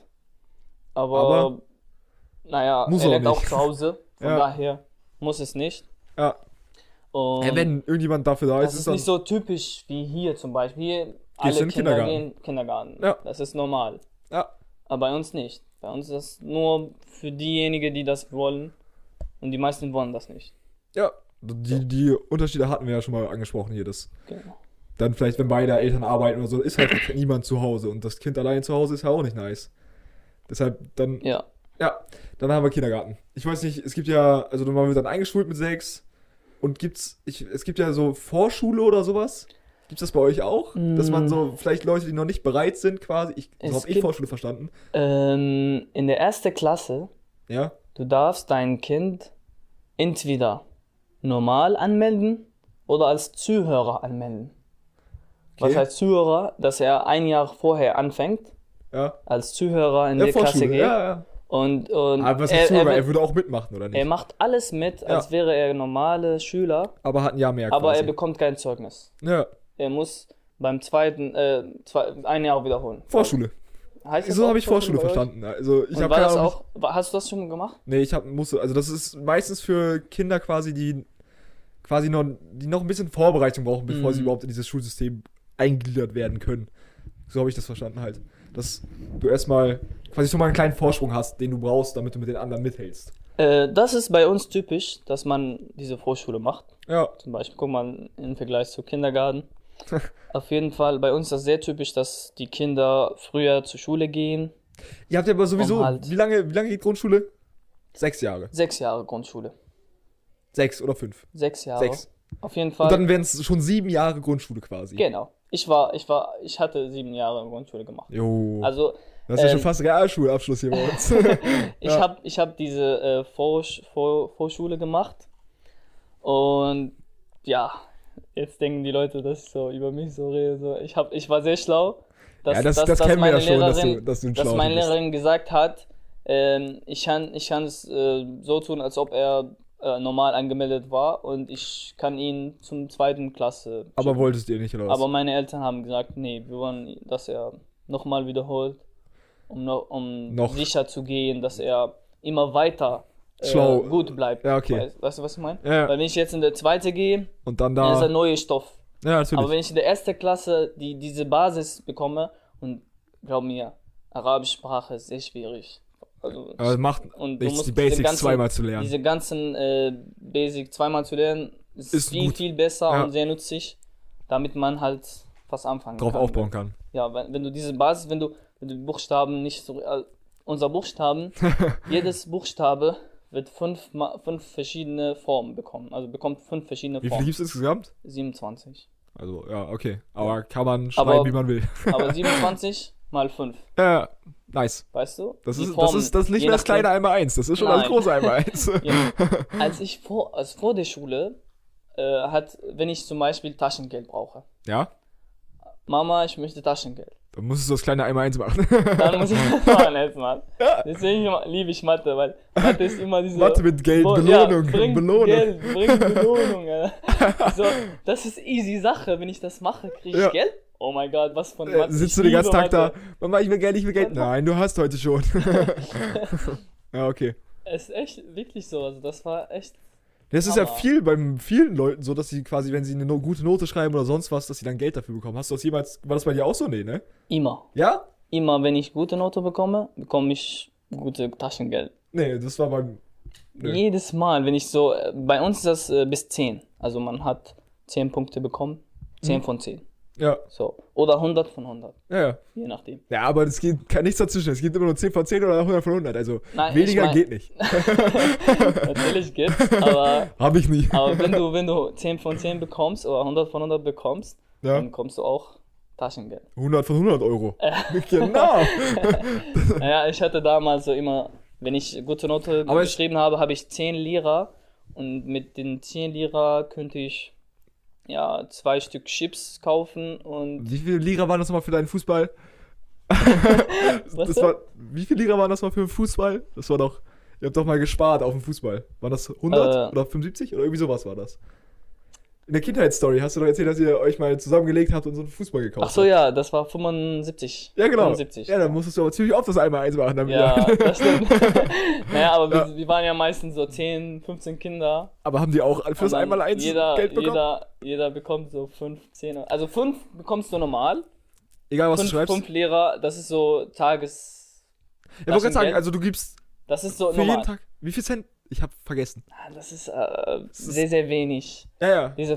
Speaker 1: Aber naja,
Speaker 2: muss
Speaker 1: er
Speaker 2: auch
Speaker 1: lernt auch
Speaker 2: nicht.
Speaker 1: zu Hause. Von
Speaker 2: Ja.
Speaker 1: daher muss es nicht.
Speaker 2: ja.
Speaker 1: Und
Speaker 2: Ja, wenn irgendjemand dafür da
Speaker 1: das
Speaker 2: ist,
Speaker 1: ist
Speaker 2: dann...
Speaker 1: nicht so typisch wie hier zum Beispiel. Hier alle
Speaker 2: in den
Speaker 1: Kinder
Speaker 2: Kindergarten.
Speaker 1: gehen Kindergarten.
Speaker 2: Ja.
Speaker 1: Das ist normal.
Speaker 2: Ja,
Speaker 1: Aber bei uns nicht. Bei uns ist das nur für diejenigen, die das wollen. Und die meisten wollen das nicht.
Speaker 2: ja. Die Unterschiede hatten wir ja schon mal angesprochen hier. Das
Speaker 1: Genau.
Speaker 2: dann vielleicht, wenn beide Eltern arbeiten oder so, ist halt niemand zu Hause. Und das Kind allein zu Hause ist ja auch nicht nice. Deshalb dann...
Speaker 1: Ja.
Speaker 2: Ja, dann haben wir Kindergarten. Ich weiß nicht, es gibt ja, also man wird dann eingeschult mit 6 und es gibt ja so Vorschule oder sowas. Gibt's das bei euch auch? Dass man so, vielleicht Leute, die noch nicht bereit sind quasi, so habe ich Vorschule verstanden.
Speaker 1: In der ersten Klasse,
Speaker 2: Ja?
Speaker 1: du darfst dein Kind entweder normal anmelden oder als Zuhörer anmelden. Was
Speaker 2: Okay.
Speaker 1: heißt Zuhörer? Dass er ein Jahr vorher anfängt,
Speaker 2: Ja.
Speaker 1: als Zuhörer in
Speaker 2: Ja,
Speaker 1: die Klasse
Speaker 2: Vorschule,
Speaker 1: geht.
Speaker 2: ja.
Speaker 1: Und
Speaker 2: Aber was ist Zuhörer? Er würde auch mitmachen, oder
Speaker 1: er
Speaker 2: nicht?
Speaker 1: macht alles mit, als wäre er normale Schüler,
Speaker 2: Aber hat ein Jahr mehr
Speaker 1: aber er
Speaker 2: quasi.
Speaker 1: bekommt kein Zeugnis.
Speaker 2: Ja,
Speaker 1: Er muss beim zweiten, ein Jahr wiederholen.
Speaker 2: Vorschule.
Speaker 1: Heißt das
Speaker 2: So
Speaker 1: auch
Speaker 2: habe ich Vorschule
Speaker 1: bei euch?
Speaker 2: verstanden. Also ich
Speaker 1: Und
Speaker 2: habe
Speaker 1: war
Speaker 2: keine
Speaker 1: das
Speaker 2: Ahnung.
Speaker 1: auch, hast du das schon gemacht?
Speaker 2: Nee, also das ist meistens für Kinder quasi, die noch ein bisschen Vorbereitung brauchen, bevor sie überhaupt in dieses Schulsystem eingegliedert werden können. So habe ich das verstanden halt. Dass du erstmal quasi schon mal einen kleinen Vorsprung hast, den du brauchst, damit du mit den anderen mithältst.
Speaker 1: Das ist bei uns typisch, dass man diese Vorschule macht.
Speaker 2: Ja,
Speaker 1: Zum Beispiel, guck mal, im Vergleich zu Kindergarten. Auf jeden Fall, bei uns ist das sehr typisch, dass die Kinder früher zur Schule gehen.
Speaker 2: ihr habt ja aber sowieso,
Speaker 1: Halt.
Speaker 2: wie lange geht Grundschule? 6 Jahre.
Speaker 1: 6 Jahre Grundschule.
Speaker 2: 6 oder 5.
Speaker 1: 6 Jahre.
Speaker 2: 6.
Speaker 1: Auf jeden
Speaker 2: Und
Speaker 1: Fall.
Speaker 2: dann wären es schon 7 Jahre Grundschule quasi.
Speaker 1: Genau. Ich hatte 7 Jahre Grundschule gemacht.
Speaker 2: Jo.
Speaker 1: Also,
Speaker 2: das ist ja schon fast Realschulabschluss hier bei uns.
Speaker 1: ich hab diese Vorschule gemacht. Und ja, jetzt denken die Leute, dass ich so über mich so rede. So. Ich war sehr schlau.
Speaker 2: Ja, das kennen wir ja schon, dass du ein
Speaker 1: dass
Speaker 2: Schlauer
Speaker 1: meine
Speaker 2: bist.
Speaker 1: Lehrerin gesagt hat, ich kann es so tun, als ob er normal angemeldet war und ich kann ihn zum zweiten Klasse
Speaker 2: Aber
Speaker 1: schicken.
Speaker 2: wolltest ihr nicht, oder was?
Speaker 1: Aber meine Eltern haben gesagt, nee, wir wollen, dass er nochmal wiederholt, um
Speaker 2: Noch.
Speaker 1: sicher zu gehen, dass er immer weiter
Speaker 2: Schlau.
Speaker 1: gut bleibt.
Speaker 2: Ja, okay.
Speaker 1: Weißt du, was ich meine?
Speaker 2: Ja.
Speaker 1: Weil wenn ich jetzt in der zweite gehe,
Speaker 2: Und dann
Speaker 1: dann ist
Speaker 2: da.
Speaker 1: ein neuer Stoff.
Speaker 2: Ja, natürlich.
Speaker 1: Aber wenn ich in der ersten Klasse diese Basis bekomme, und glaub mir, arabische Sprache ist sehr schwierig. Also,
Speaker 2: Aber es macht
Speaker 1: und du
Speaker 2: nichts,
Speaker 1: musst
Speaker 2: die
Speaker 1: diese
Speaker 2: Basics
Speaker 1: ganzen-
Speaker 2: zweimal zu lernen.
Speaker 1: Diese ganzen Basic zweimal zu lernen, ist viel,
Speaker 2: gut.
Speaker 1: viel besser
Speaker 2: Ja.
Speaker 1: und sehr nützlich, damit man halt was anfangen
Speaker 2: Drauf
Speaker 1: kann.
Speaker 2: aufbauen kann.
Speaker 1: Ja, wenn du diese Basis, wenn du Buchstaben nicht so, unser Buchstaben, jedes Buchstabe wird fünf verschiedene Formen bekommen. Also bekommt 5 verschiedene
Speaker 2: Wie viele
Speaker 1: Formen.
Speaker 2: gibt es insgesamt?
Speaker 1: 27.
Speaker 2: Also, ja, okay. Aber kann man schreiben,
Speaker 1: Aber-
Speaker 2: wie man will.
Speaker 1: Aber 27 mal 5,
Speaker 2: Ja, nice.
Speaker 1: weißt du?
Speaker 2: Das
Speaker 1: Die
Speaker 2: ist
Speaker 1: Formen,
Speaker 2: nicht
Speaker 1: je
Speaker 2: mehr das
Speaker 1: nachdem-
Speaker 2: kleine einmal 1. Das ist schon das
Speaker 1: Nein.
Speaker 2: große einmal 1.
Speaker 1: Ja. Als vor der Schule wenn ich zum Beispiel Taschengeld brauche.
Speaker 2: Ja?
Speaker 1: Mama, ich möchte Taschengeld.
Speaker 2: Dann musst du das kleine einmal 1 machen.
Speaker 1: Dann muss ich das machen erstmal. Deswegen liebe ich Mathe, weil Mathe ist immer diese...
Speaker 2: Mathe mit Geld,
Speaker 1: Ja,
Speaker 2: Belohnung,
Speaker 1: bringt
Speaker 2: Belohnung.
Speaker 1: Geld, bringt Belohnung. Ja. So, das ist easy Sache. Wenn ich das mache, kriege ich
Speaker 2: Ja.
Speaker 1: Geld. Oh mein Gott, was von Mathe.
Speaker 2: Sitzt
Speaker 1: Ich
Speaker 2: du den ganzen
Speaker 1: liebe
Speaker 2: Tag da,
Speaker 1: Mathe.
Speaker 2: Mama, ich will Geld, ich will Geld. Nein, du hast heute schon. Ja, okay.
Speaker 1: Es ist echt wirklich so. Also das war echt...
Speaker 2: Das ist ja
Speaker 1: Hammer.
Speaker 2: bei vielen Leuten so, dass sie quasi, wenn sie eine gute Note schreiben oder sonst was, dass sie dann Geld dafür bekommen. War das bei dir auch so? Nee, ne?
Speaker 1: Immer.
Speaker 2: Ja?
Speaker 1: Immer, wenn ich gute Note bekomme ich gute Taschengeld.
Speaker 2: Nee, das war beim... Nö.
Speaker 1: Jedes Mal, wenn ich so, bei uns ist das bis 10. Also man hat 10 Punkte bekommen, 10 von 10.
Speaker 2: Ja,
Speaker 1: So. Oder 100 von 100,
Speaker 2: ja.
Speaker 1: je nachdem.
Speaker 2: Ja, aber es geht nichts dazwischen. Es geht immer nur 10 von 10 oder 100 von 100. Also
Speaker 1: Nein,
Speaker 2: weniger
Speaker 1: ich mein-
Speaker 2: geht nicht.
Speaker 1: Natürlich gibt's, aber
Speaker 2: Hab ich nie.
Speaker 1: wenn du 10 von 10 bekommst oder 100 von 100 bekommst,
Speaker 2: Ja.
Speaker 1: dann bekommst du auch Taschengeld.
Speaker 2: 100 von 100 Euro. Genau.
Speaker 1: Naja, ich hatte damals so immer, wenn ich gute Note
Speaker 2: Aber
Speaker 1: geschrieben habe, habe ich 10 Lira. Und mit den 10 Lira könnte ich ja 2 Stück Chips kaufen und.
Speaker 2: Wie viele Lira waren das nochmal für deinen Fußball?
Speaker 1: Was denn?
Speaker 2: Wie viele Lira waren das mal für den Fußball? Das war doch, ihr habt doch mal gespart auf dem Fußball. Waren das 100 oder 75 oder irgendwie sowas war das? In der Kindheitsstory hast du doch erzählt, dass ihr euch mal zusammengelegt habt und so einen Fußball gekauft
Speaker 1: Ach so,
Speaker 2: habt.
Speaker 1: ja, das war 75.
Speaker 2: Ja, genau.
Speaker 1: 75.
Speaker 2: Ja, dann musstest du aber ziemlich oft das 1x1 machen. Dann
Speaker 1: Ja,
Speaker 2: wieder.
Speaker 1: das stimmt. Naja, aber
Speaker 2: Ja.
Speaker 1: wir waren ja meistens so 10, 15 Kinder.
Speaker 2: Aber haben die auch für das
Speaker 1: Und dann
Speaker 2: 1x1 Geld bekommen?
Speaker 1: Jeder bekommt so 5, 10. Also 5 bekommst du normal.
Speaker 2: Egal, was du schreibst.
Speaker 1: 5 Lehrer, das ist so Tages.
Speaker 2: Ich wollte gerade sagen,
Speaker 1: Taschengeld.
Speaker 2: also du gibst
Speaker 1: Das ist so
Speaker 2: für
Speaker 1: normal.
Speaker 2: jeden Tag, wie viel Cent? Ich habe vergessen.
Speaker 1: Das ist sehr, sehr wenig.
Speaker 2: Ja, ja.
Speaker 1: Diese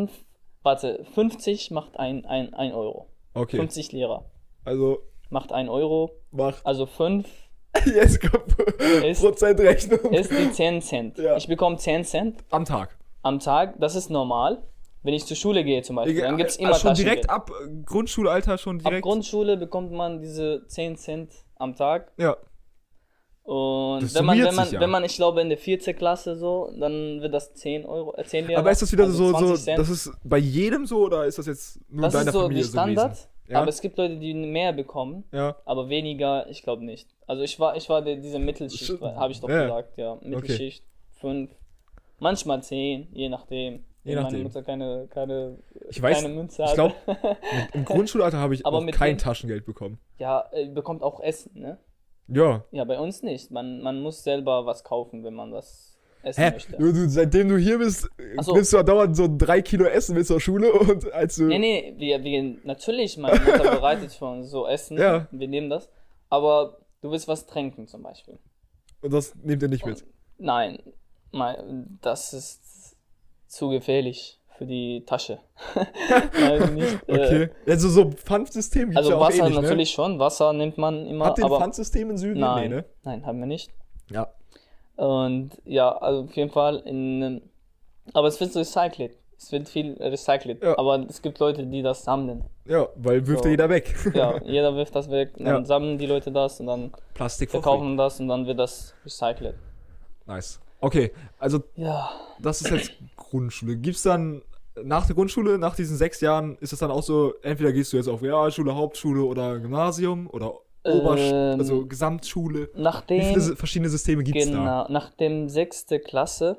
Speaker 1: 50 macht ein Euro.
Speaker 2: Okay.
Speaker 1: 50 Lira
Speaker 2: Also,
Speaker 1: macht 1 Euro.
Speaker 2: mach.
Speaker 1: Also 5
Speaker 2: Jetzt kommt
Speaker 1: Ist-
Speaker 2: Prozentrechnung.
Speaker 1: ist die 10 Cent.
Speaker 2: Ja.
Speaker 1: Ich bekomme 10 Cent
Speaker 2: Am Tag.
Speaker 1: am Tag. Das ist normal. Wenn ich zur Schule gehe zum Beispiel, dann gibt es immer
Speaker 2: Also schon
Speaker 1: Taschengeld.
Speaker 2: direkt ab Grundschulalter schon
Speaker 1: Ab
Speaker 2: direkt.
Speaker 1: Grundschule bekommt man diese 10 Cent am Tag.
Speaker 2: Ja.
Speaker 1: Und
Speaker 2: Das
Speaker 1: wenn man,
Speaker 2: summiert sich ja.
Speaker 1: wenn man, ich glaube, in der 4. Klasse so, dann wird das 10 Euro, 10 Lira.
Speaker 2: Aber ist das wieder
Speaker 1: also
Speaker 2: so,
Speaker 1: 20 Cent.
Speaker 2: das ist bei jedem so oder ist das jetzt nur
Speaker 1: Das
Speaker 2: in deiner
Speaker 1: ist so
Speaker 2: Familie
Speaker 1: die
Speaker 2: so gewesen?
Speaker 1: Standard,
Speaker 2: Ja?
Speaker 1: aber es gibt Leute, die mehr bekommen,
Speaker 2: Ja.
Speaker 1: aber weniger, ich glaube nicht. Also ich war diese Mittelschicht,
Speaker 2: Schon-
Speaker 1: habe ich doch
Speaker 2: ja.
Speaker 1: gesagt, ja. Mittelschicht, 5, manchmal 10, je nachdem.
Speaker 2: Je
Speaker 1: Wenn
Speaker 2: nachdem.
Speaker 1: meine Mutter keine
Speaker 2: Ich weiß,
Speaker 1: Münze
Speaker 2: ich
Speaker 1: hat.
Speaker 2: glaube, im Grundschulalter habe ich
Speaker 1: Aber
Speaker 2: auch
Speaker 1: mit
Speaker 2: kein
Speaker 1: dem-
Speaker 2: Taschengeld bekommen.
Speaker 1: Ja, bekommt auch Essen, ne?
Speaker 2: Ja.
Speaker 1: Ja, bei uns nicht. Man muss selber was kaufen, wenn man das essen
Speaker 2: Hä?
Speaker 1: möchte.
Speaker 2: Seitdem du hier bist,
Speaker 1: Ach so.
Speaker 2: nimmst du dauernd so 3 Kilo Essen mit zur Schule und als du.
Speaker 1: Nee, natürlich, meine Mutter bereitet für uns so Essen.
Speaker 2: Ja.
Speaker 1: Wir nehmen das. Aber du willst was trinken zum Beispiel.
Speaker 2: Und das nehmt ihr nicht mit.
Speaker 1: Nein, das ist zu gefährlich für die Tasche. Nein, nicht,
Speaker 2: Okay. Also so Pfandsystem gibt's
Speaker 1: Also
Speaker 2: ja auch
Speaker 1: Wasser
Speaker 2: ähnlich,
Speaker 1: natürlich schon, Wasser nimmt man immer,
Speaker 2: Habt ihr ein
Speaker 1: aber
Speaker 2: Pfandsystem in Süden?
Speaker 1: nein,
Speaker 2: Nee, ne?
Speaker 1: nein, haben wir nicht.
Speaker 2: Ja.
Speaker 1: Und ja, also auf jeden Fall aber es wird recycelt. Es wird viel recycelt.
Speaker 2: Ja.
Speaker 1: Aber es gibt Leute, die das sammeln.
Speaker 2: Ja, weil wirft
Speaker 1: So.
Speaker 2: ja jeder weg.
Speaker 1: Ja, jeder wirft das weg, dann
Speaker 2: Ja.
Speaker 1: sammeln die Leute das und dann
Speaker 2: Plastik
Speaker 1: verkaufen das und dann wird das recycelt.
Speaker 2: Nice. Okay, also
Speaker 1: Ja,
Speaker 2: das ist jetzt Grundschule. Gibt's dann nach der Grundschule, nach diesen 6 Jahren, ist es dann auch so, entweder gehst du jetzt auf Realschule, Hauptschule oder Gymnasium oder also Gesamtschule? Wie
Speaker 1: nachdem,
Speaker 2: viele verschiedene Systeme gibt's da?
Speaker 1: genau, nach dem 6. Klasse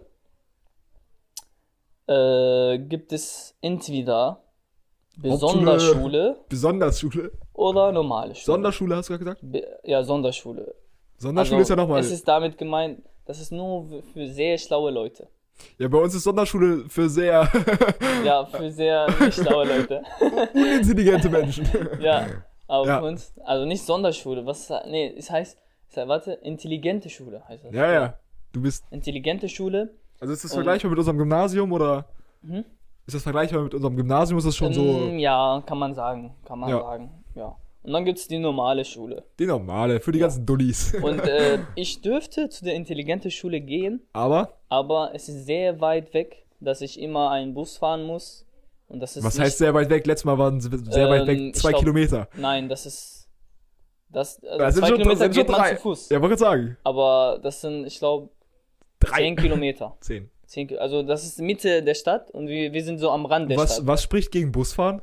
Speaker 1: gibt es entweder Besonderschule
Speaker 2: Besonderschule?
Speaker 1: oder normale Schule.
Speaker 2: Sonderschule hast du gerade gesagt?
Speaker 1: Ja, Sonderschule.
Speaker 2: Sonderschule ist ja nochmal.
Speaker 1: Es ist damit gemeint, das ist nur für sehr schlaue Leute.
Speaker 2: Ja, bei uns ist Sonderschule für sehr
Speaker 1: Ja, für sehr nicht schlaue Leute.
Speaker 2: unintelligente Menschen.
Speaker 1: Ja, aber
Speaker 2: Ja.
Speaker 1: für uns, also nicht Sonderschule, es heißt, warte, intelligente Schule heißt das.
Speaker 2: Ja, ja. Du bist.
Speaker 1: Intelligente Schule.
Speaker 2: Also ist das
Speaker 1: Und-
Speaker 2: vergleichbar mit unserem Gymnasium oder?
Speaker 1: Mhm.
Speaker 2: Ist das vergleichbar mit unserem Gymnasium? Ist das schon so
Speaker 1: Ja, kann man sagen,
Speaker 2: Ja.
Speaker 1: ja. Und dann gibt es die normale Schule.
Speaker 2: die normale, für die ganzen Dullis.
Speaker 1: Und ich dürfte zu der intelligenten Schule gehen,
Speaker 2: Aber,
Speaker 1: aber es ist sehr weit weg, dass ich immer einen Bus fahren muss. Und das ist
Speaker 2: was
Speaker 1: nicht,
Speaker 2: heißt sehr weit weg? Letztes Mal waren sie sehr weit weg,
Speaker 1: ich
Speaker 2: 2
Speaker 1: glaub-
Speaker 2: Kilometer.
Speaker 1: Nein, das ist. Das,
Speaker 2: Das
Speaker 1: also
Speaker 2: sind
Speaker 1: 2
Speaker 2: schon-
Speaker 1: Kilometer
Speaker 2: sind schon
Speaker 1: geht man
Speaker 2: 3.
Speaker 1: zu Fuß.
Speaker 2: Ja, wollte ich sagen.
Speaker 1: Aber das sind, ich glaube,
Speaker 2: 3.
Speaker 1: 10 Kilometer.
Speaker 2: 10.
Speaker 1: Also das ist Mitte der Stadt und wir sind so am Rand der Stadt.
Speaker 2: Was spricht gegen Busfahren?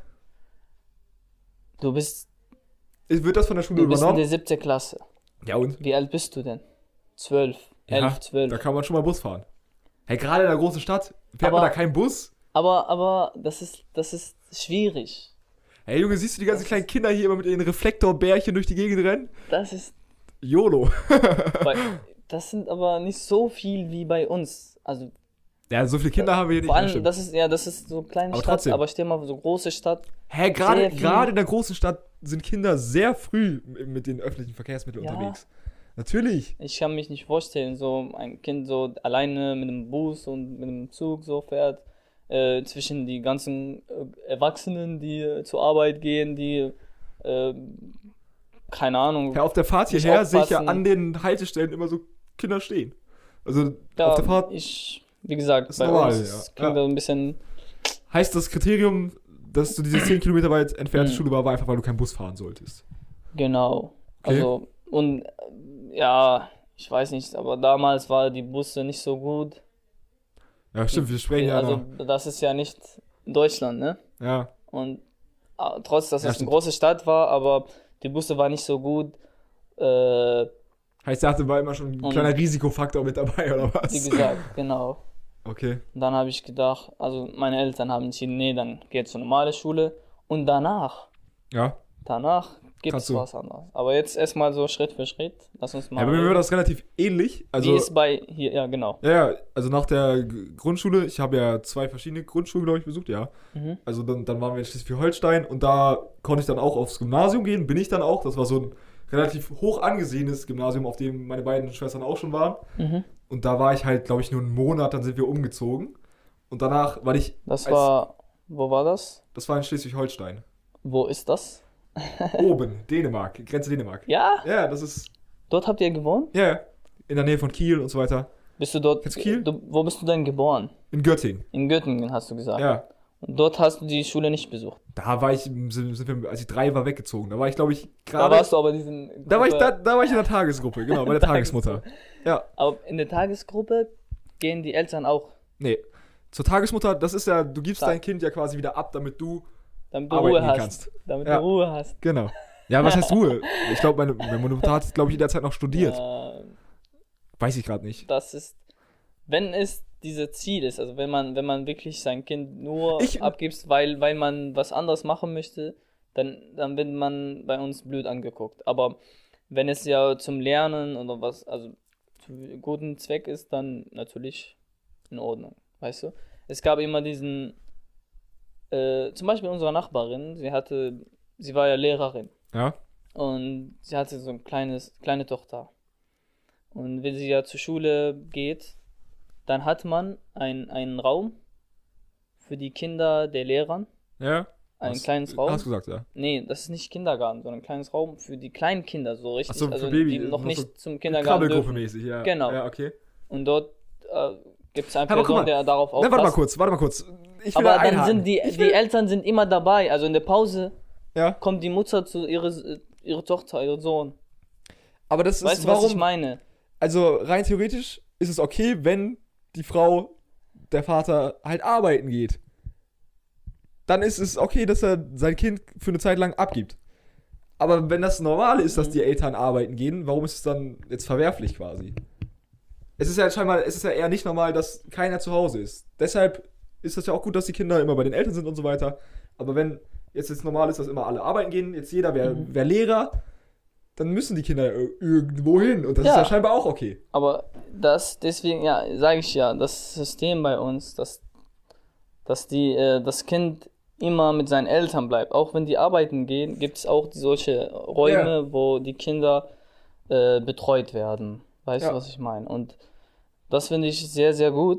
Speaker 1: Du bist
Speaker 2: Wird das von der Schule
Speaker 1: in der
Speaker 2: übernommen?
Speaker 1: 7. Klasse.
Speaker 2: Ja, und?
Speaker 1: Wie alt bist du denn? 12, 11,
Speaker 2: Ja,
Speaker 1: 12.
Speaker 2: Da kann man schon mal Bus fahren. Hey, gerade in der großen Stadt fährt
Speaker 1: Aber-
Speaker 2: man da keinen Bus?
Speaker 1: Aber das ist schwierig.
Speaker 2: Hey, Junge, siehst du die ganzen kleinen Kinder hier immer mit ihren Reflektorbärchen durch die Gegend rennen?
Speaker 1: Das ist
Speaker 2: YOLO.
Speaker 1: das sind aber nicht so viel wie bei uns. Also
Speaker 2: Ja, so viele Kinder haben wir hier nicht.
Speaker 1: vor
Speaker 2: das
Speaker 1: allem,
Speaker 2: stimmt.
Speaker 1: das ist so eine kleine
Speaker 2: Aber
Speaker 1: Stadt,
Speaker 2: trotzdem.
Speaker 1: aber stell mal so große Stadt.
Speaker 2: Hä, gerade
Speaker 1: sehr viel-
Speaker 2: gerade in der großen Stadt sind Kinder sehr früh mit den öffentlichen Verkehrsmitteln
Speaker 1: Ja.
Speaker 2: unterwegs. Natürlich.
Speaker 1: Ich kann mich nicht vorstellen, so ein Kind so alleine mit einem Bus und mit einem Zug so fährt, zwischen die ganzen Erwachsenen, die zur Arbeit gehen, die, keine Ahnung,
Speaker 2: Ja, auf der Fahrt
Speaker 1: Nicht
Speaker 2: hierher sehe ich ja
Speaker 1: aufpassen.
Speaker 2: an den Haltestellen immer so Kinder stehen. Also
Speaker 1: ja,
Speaker 2: auf der Fahrt
Speaker 1: wie gesagt,
Speaker 2: ist
Speaker 1: bei
Speaker 2: normal,
Speaker 1: uns
Speaker 2: ja.
Speaker 1: klingt
Speaker 2: Ja.
Speaker 1: das ein bisschen,
Speaker 2: heißt das Kriterium, dass du diese 10 Kilometer weit entfernte
Speaker 1: Mhm.
Speaker 2: Schule war einfach, weil du keinen Bus fahren solltest.
Speaker 1: Genau.
Speaker 2: Okay.
Speaker 1: Also, und ja, ich weiß nicht, aber damals war die Busse nicht so gut.
Speaker 2: Ja, stimmt, wir sprechen ja
Speaker 1: Also,
Speaker 2: noch.
Speaker 1: das ist ja nicht Deutschland, ne?
Speaker 2: Ja,
Speaker 1: Und trotz, dass
Speaker 2: Ja,
Speaker 1: es eine
Speaker 2: stimmt.
Speaker 1: große Stadt war, aber die Busse waren nicht so gut. Wie
Speaker 2: heißt, da war immer schon ein kleiner Risikofaktor mit dabei, oder was?
Speaker 1: gesagt, genau.
Speaker 2: Okay.
Speaker 1: Und dann habe ich gedacht, also meine Eltern haben entschieden, nee, dann geht zur normale Schule. Und danach
Speaker 2: Ja.
Speaker 1: gibt
Speaker 2: Kannst
Speaker 1: es
Speaker 2: du.
Speaker 1: was anderes. Aber jetzt erstmal so Schritt für Schritt. Lass uns mal
Speaker 2: Ja, bei mir war
Speaker 1: reden.
Speaker 2: das relativ ähnlich. Also,
Speaker 1: Wie ist bei hier, ja, genau.
Speaker 2: ja, also nach der Grundschule, ich habe ja 2 verschiedene Grundschulen, glaube ich, besucht, ja.
Speaker 1: Mhm.
Speaker 2: Also dann waren wir in Schleswig-Holstein und da konnte ich dann auch aufs Gymnasium gehen, bin ich dann auch. Das war so ein relativ hoch angesehenes Gymnasium, auf dem meine beiden Schwestern auch schon waren.
Speaker 1: Mhm.
Speaker 2: Und da war ich halt, glaube ich, nur einen Monat, dann sind wir umgezogen. Und danach, weil ich,
Speaker 1: Wo war das?
Speaker 2: das war in Schleswig-Holstein.
Speaker 1: Wo ist das?
Speaker 2: Oben, Dänemark, Grenze Dänemark.
Speaker 1: Ja,
Speaker 2: Ja, das ist,
Speaker 1: dort habt ihr gewohnt?
Speaker 2: ja, in der Nähe von Kiel und so weiter.
Speaker 1: Bist du dort?
Speaker 2: Kennst du Kiel?
Speaker 1: Wo bist du denn geboren?
Speaker 2: In Göttingen,
Speaker 1: In Göttingen, hast du gesagt.
Speaker 2: ja.
Speaker 1: Und dort hast du die Schule nicht besucht.
Speaker 2: Da war ich, sind wir, als ich 3 war, weggezogen. Da war ich, glaube ich,
Speaker 1: Da
Speaker 2: gerade,
Speaker 1: warst du aber diesen.
Speaker 2: da war ich in der Tagesgruppe, genau, bei der Tagesmutter. Ja,
Speaker 1: Aber in der Tagesgruppe gehen die Eltern auch,
Speaker 2: nee. Zur Tagesmutter, das ist ja, du gibst
Speaker 1: Tag.
Speaker 2: dein Kind ja quasi wieder ab, damit du,
Speaker 1: damit du
Speaker 2: Arbeiten
Speaker 1: Ruhe
Speaker 2: gehen
Speaker 1: hast.
Speaker 2: kannst.
Speaker 1: Damit
Speaker 2: Ja.
Speaker 1: du Ruhe hast.
Speaker 2: genau. Ja, was heißt Ruhe? Ich glaube, meine Mutter hat, glaube ich, in der Zeit noch studiert. Weiß ich gerade nicht.
Speaker 1: Das ist, wenn es dieses Ziel ist, also wenn man wirklich sein Kind nur
Speaker 2: Ich-
Speaker 1: abgibt, weil man was anderes machen möchte, dann wird man bei uns blöd angeguckt. Aber wenn es ja zum Lernen oder was, also zu gutem Zweck ist, dann natürlich in Ordnung, weißt du? Es gab immer diesen, zum Beispiel unsere Nachbarin, sie war ja Lehrerin.
Speaker 2: Ja?
Speaker 1: Und sie hatte so ein kleine Tochter. Und wenn sie ja zur Schule geht, dann hat man einen Raum für die Kinder der Lehrer.
Speaker 2: Ja?
Speaker 1: Ein kleines Raum.
Speaker 2: Hast du gesagt, ja.
Speaker 1: Nee, das ist nicht Kindergarten, sondern ein kleines Raum für die kleinen Kinder, so richtig.
Speaker 2: Ach so, für
Speaker 1: also
Speaker 2: Baby,
Speaker 1: die noch
Speaker 2: noch
Speaker 1: nicht
Speaker 2: so
Speaker 1: zum Kindergarten
Speaker 2: Krabbelgruppe
Speaker 1: dürfen.
Speaker 2: mäßig, ja.
Speaker 1: Genau.
Speaker 2: Ja, okay.
Speaker 1: Und dort gibt es einen
Speaker 2: Aber guck
Speaker 1: Person,
Speaker 2: mal,
Speaker 1: der darauf
Speaker 2: Na, warte
Speaker 1: aufpasst.
Speaker 2: mal kurz. Ich will
Speaker 1: Aber
Speaker 2: da
Speaker 1: dann
Speaker 2: einhaken.
Speaker 1: sind die Eltern sind immer dabei. Also in der Pause
Speaker 2: Ja,
Speaker 1: kommt die Mutter zu ihre Tochter, ihren Sohn.
Speaker 2: aber das
Speaker 1: Weißt
Speaker 2: ist,
Speaker 1: du, was ich
Speaker 2: warum,
Speaker 1: meine?
Speaker 2: also rein theoretisch ist es okay, wenn die Frau, der Vater halt arbeiten geht. Dann ist es okay, dass er sein Kind für eine Zeit lang abgibt. Aber wenn das normal ist, dass die Eltern arbeiten gehen, warum ist es dann jetzt verwerflich quasi? Es ist ja eher nicht normal, dass keiner zu Hause ist. Deshalb ist das ja auch gut, dass die Kinder immer bei den Eltern sind und so weiter. Aber wenn jetzt normal ist, dass immer alle arbeiten gehen, jetzt jeder wäre Lehrer, dann müssen die Kinder irgendwo hin. Und das ist
Speaker 1: Ja.
Speaker 2: ja scheinbar auch okay.
Speaker 1: Aber deswegen, ja, sage ich ja, das System bei uns, dass das Kind immer mit seinen Eltern bleibt. Auch wenn die arbeiten gehen, gibt es auch solche Räume, wo die Kinder betreut werden. Weißt
Speaker 2: Ja.
Speaker 1: du, was ich meine? Und das finde ich sehr, sehr gut,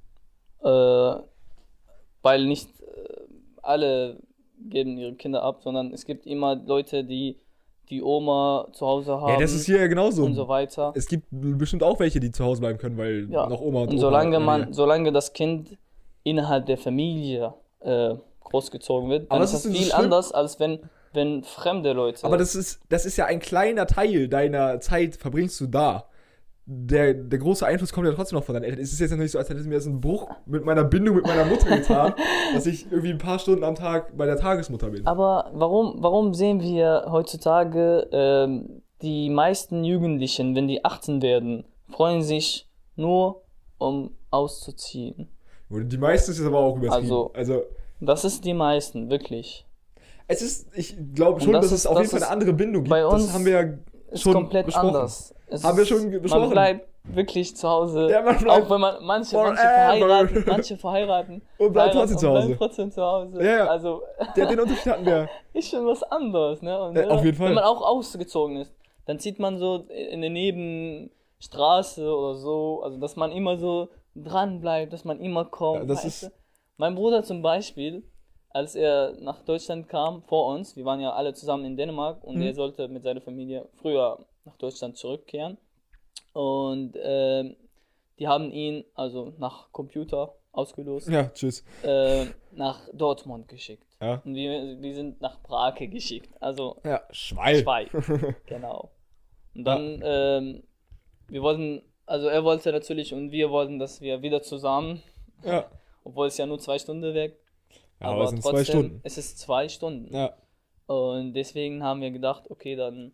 Speaker 1: weil nicht alle geben ihre Kinder ab, sondern es gibt immer Leute, die Oma zu Hause haben
Speaker 2: Ja, das ist hier ja genauso.
Speaker 1: und so weiter.
Speaker 2: Es gibt bestimmt auch welche, die zu Hause bleiben können, weil
Speaker 1: Ja.
Speaker 2: noch Oma und
Speaker 1: Und
Speaker 2: Opa.
Speaker 1: solange das Kind innerhalb der Familie großgezogen wird,
Speaker 2: Aber
Speaker 1: dann
Speaker 2: das
Speaker 1: ist das
Speaker 2: ist
Speaker 1: viel
Speaker 2: schlimm.
Speaker 1: anders, als wenn fremde Leute.
Speaker 2: Aber das ist ja ein kleiner Teil deiner Zeit, verbringst du da. Der große Einfluss kommt ja trotzdem noch von deinen Eltern. Es ist jetzt natürlich so, als hätte mir das einen Bruch mit meiner Bindung mit meiner Mutter getan, dass ich irgendwie ein paar Stunden am Tag bei der Tagesmutter bin.
Speaker 1: Aber warum sehen wir heutzutage die meisten Jugendlichen, wenn die 18 werden, freuen sich nur, um auszuziehen?
Speaker 2: Die meisten ist jetzt aber auch übertrieben.
Speaker 1: Also- Das ist die meisten, wirklich.
Speaker 2: es ist, ich glaube
Speaker 1: Und
Speaker 2: schon,
Speaker 1: das
Speaker 2: dass es
Speaker 1: ist-
Speaker 2: auf
Speaker 1: das
Speaker 2: jeden Fall
Speaker 1: ist
Speaker 2: eine andere Bindung gibt.
Speaker 1: bei uns
Speaker 2: das haben wir ja
Speaker 1: Ist
Speaker 2: schon
Speaker 1: komplett
Speaker 2: besprochen.
Speaker 1: anders.
Speaker 2: Haben wir schon besprochen.
Speaker 1: Man bleibt wirklich zu Hause.
Speaker 2: Ja, man bleibt
Speaker 1: auch wenn manche
Speaker 2: forever.
Speaker 1: verheiraten.
Speaker 2: Und bleibt trotzdem zu Hause.
Speaker 1: Bleiben trotzdem zu Hause.
Speaker 2: Ja, ja.
Speaker 1: Also,
Speaker 2: Den Unterschied hatten wir.
Speaker 1: ist schon was anderes, ne? Und,
Speaker 2: Auf jeden Fall.
Speaker 1: Wenn man auch ausgezogen ist, dann zieht man so in der Nebenstraße oder so, also dass man immer so dran bleibt, dass man immer kommt.
Speaker 2: Ja, das
Speaker 1: weißt
Speaker 2: ist-
Speaker 1: du? Mein Bruder zum Beispiel, als er nach Deutschland kam, vor uns, wir waren ja alle zusammen in Dänemark und er sollte mit seiner Familie früher nach Deutschland zurückkehren. Und die haben ihn also nach Computer ausgelost,
Speaker 2: Ja, tschüss.
Speaker 1: nach Dortmund geschickt.
Speaker 2: Ja.
Speaker 1: Und wir sind nach Brake geschickt. Also
Speaker 2: Ja, Schweil.
Speaker 1: Schweiz. Genau. Und dann, wir wollten, also er wollte natürlich und wir wollten, dass wir wieder zusammen,
Speaker 2: Ja.
Speaker 1: obwohl es ja nur 2 Stunden weg.
Speaker 2: Ja, aber es sind 2 Stunden.
Speaker 1: Es ist 2 Stunden.
Speaker 2: Ja.
Speaker 1: Und deswegen haben wir gedacht, okay, dann,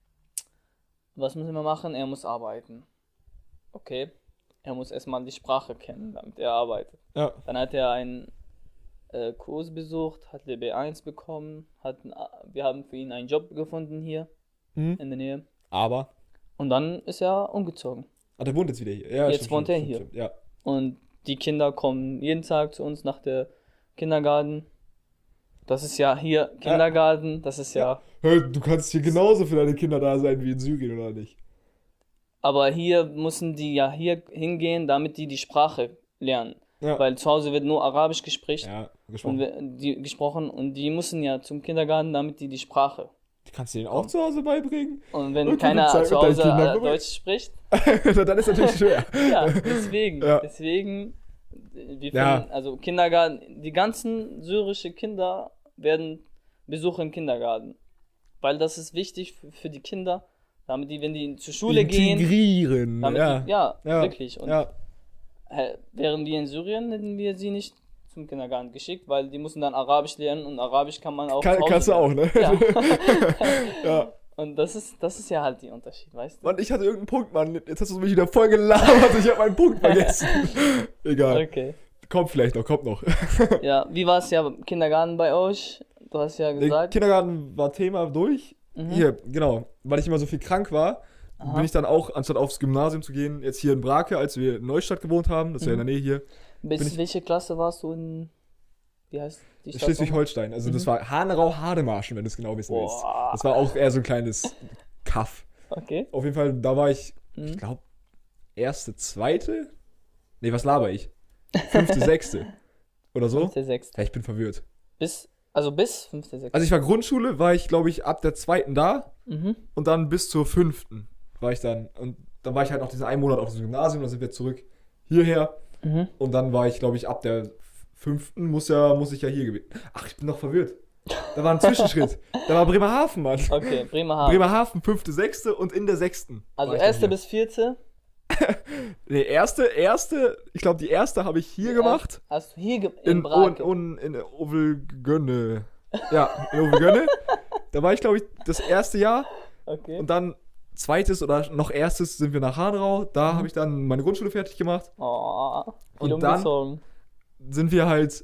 Speaker 1: was müssen wir machen? Er muss arbeiten. Okay. Er muss erstmal die Sprache kennen, damit er arbeitet.
Speaker 2: Ja.
Speaker 1: Dann hat er einen Kurs besucht, hat der B1 bekommen, wir haben für ihn einen Job gefunden hier
Speaker 2: Mhm.
Speaker 1: in der Nähe.
Speaker 2: Aber.
Speaker 1: Und dann ist er umgezogen.
Speaker 2: Ah, der wohnt jetzt wieder hier. Ja,
Speaker 1: Jetzt wohnt er hier.
Speaker 2: Ja.
Speaker 1: Und die Kinder kommen jeden Tag zu uns nach der Kindergarten. Das ist ja hier Kindergarten, das ist ja.
Speaker 2: Hey, du kannst hier genauso für deine Kinder da sein wie in Syrien, oder nicht?
Speaker 1: Aber hier müssen die ja hier hingehen, damit die Sprache lernen.
Speaker 2: Ja.
Speaker 1: Weil zu Hause wird nur Arabisch gesprochen.
Speaker 2: Ja,
Speaker 1: Gesprochen und die müssen ja zum Kindergarten, damit die Sprache.
Speaker 2: Die kannst du denen auch zu Hause beibringen?
Speaker 1: Und wenn
Speaker 2: Okay,
Speaker 1: keiner
Speaker 2: dann zeig
Speaker 1: zu
Speaker 2: mit deinen
Speaker 1: Hause
Speaker 2: Kindern, guck mal.
Speaker 1: Deutsch spricht,
Speaker 2: Dann ist natürlich schwer.
Speaker 1: ja, deswegen.
Speaker 2: Ja.
Speaker 1: Deswegen, wir
Speaker 2: Ja.
Speaker 1: finden, also Kindergarten, die ganzen syrische Kinder werden besuchen Kindergarten. Weil das ist wichtig für die Kinder, damit die, wenn die zur Schule gehen,
Speaker 2: Integrieren.
Speaker 1: damit
Speaker 2: Ja.
Speaker 1: die, ja,
Speaker 2: Ja.
Speaker 1: wirklich. Und
Speaker 2: Ja.
Speaker 1: wären wir in Syrien, hätten wir sie nicht zum Kindergarten geschickt, weil die müssen dann Arabisch lernen und Arabisch kann man auch zu Hause
Speaker 2: Kannst du auch, ne?
Speaker 1: lernen. Ja.
Speaker 2: Ja.
Speaker 1: Und das ist ja halt der Unterschied, weißt du?
Speaker 2: Mann, ich hatte irgendeinen Punkt, Mann. Jetzt hast du mich wieder voll gelabert. Ich habe meinen Punkt vergessen. Egal.
Speaker 1: Okay.
Speaker 2: Kommt vielleicht noch, kommt noch.
Speaker 1: Ja, wie war es ja im Kindergarten bei euch? Du hast ja
Speaker 2: Der
Speaker 1: gesagt.
Speaker 2: Kindergarten war Thema durch.
Speaker 1: Mhm.
Speaker 2: Hier, genau. Weil ich immer so viel krank war,
Speaker 1: Aha.
Speaker 2: bin ich dann auch, anstatt aufs Gymnasium zu gehen, jetzt hier in Brake, als wir in Neustadt gewohnt haben, das ist ja in der Nähe hier,
Speaker 1: Bis welche Klasse warst du in, wie heißt die Stadt?
Speaker 2: Schleswig-Holstein. Also das war Hanau-Hademarschen, wenn du es genau wissen willst.
Speaker 1: Boah.
Speaker 2: Das war auch eher so ein kleines Kaff.
Speaker 1: Okay.
Speaker 2: Auf jeden Fall, da war ich,
Speaker 1: Mhm.
Speaker 2: ich glaube, erste, zweite? Nee, was laber ich? Fünfte, sechste. Oder so?
Speaker 1: 5.6.
Speaker 2: Ja, ich bin verwirrt.
Speaker 1: Bis 5.6.
Speaker 2: Also ich war Grundschule, war ich, glaube ich, ab der zweiten da
Speaker 1: Mhm.
Speaker 2: und dann bis zur fünften war ich dann. Und dann war ich halt noch diesen einen Monat auf dem Gymnasium, dann sind wir zurück hierher.
Speaker 1: Mhm.
Speaker 2: Und dann war ich, glaube ich, ab der fünften muss ich ja hier gewesen. Ach, ich bin noch verwirrt. Da war ein Zwischenschritt. Da war Bremerhaven, Mann.
Speaker 1: Okay, Bremerhaven.
Speaker 2: Bremerhaven, fünfte, sechste und in der sechsten.
Speaker 1: Also
Speaker 2: war ich dann
Speaker 1: erste
Speaker 2: hier.
Speaker 1: bis vierte.
Speaker 2: Nee, erste, ich glaube, die erste habe ich hier gemacht.
Speaker 1: Hast du hier
Speaker 2: In
Speaker 1: Brake.
Speaker 2: in Ovelgönne. Ja, in Ovelgönne. Da war ich, glaube ich, das erste Jahr.
Speaker 1: Okay.
Speaker 2: Und dann zweites oder noch erstes sind wir nach Hanau. Da habe ich dann meine Grundschule fertig gemacht.
Speaker 1: Oh, viel
Speaker 2: Und dann-
Speaker 1: umgezogen.
Speaker 2: Sind wir halt,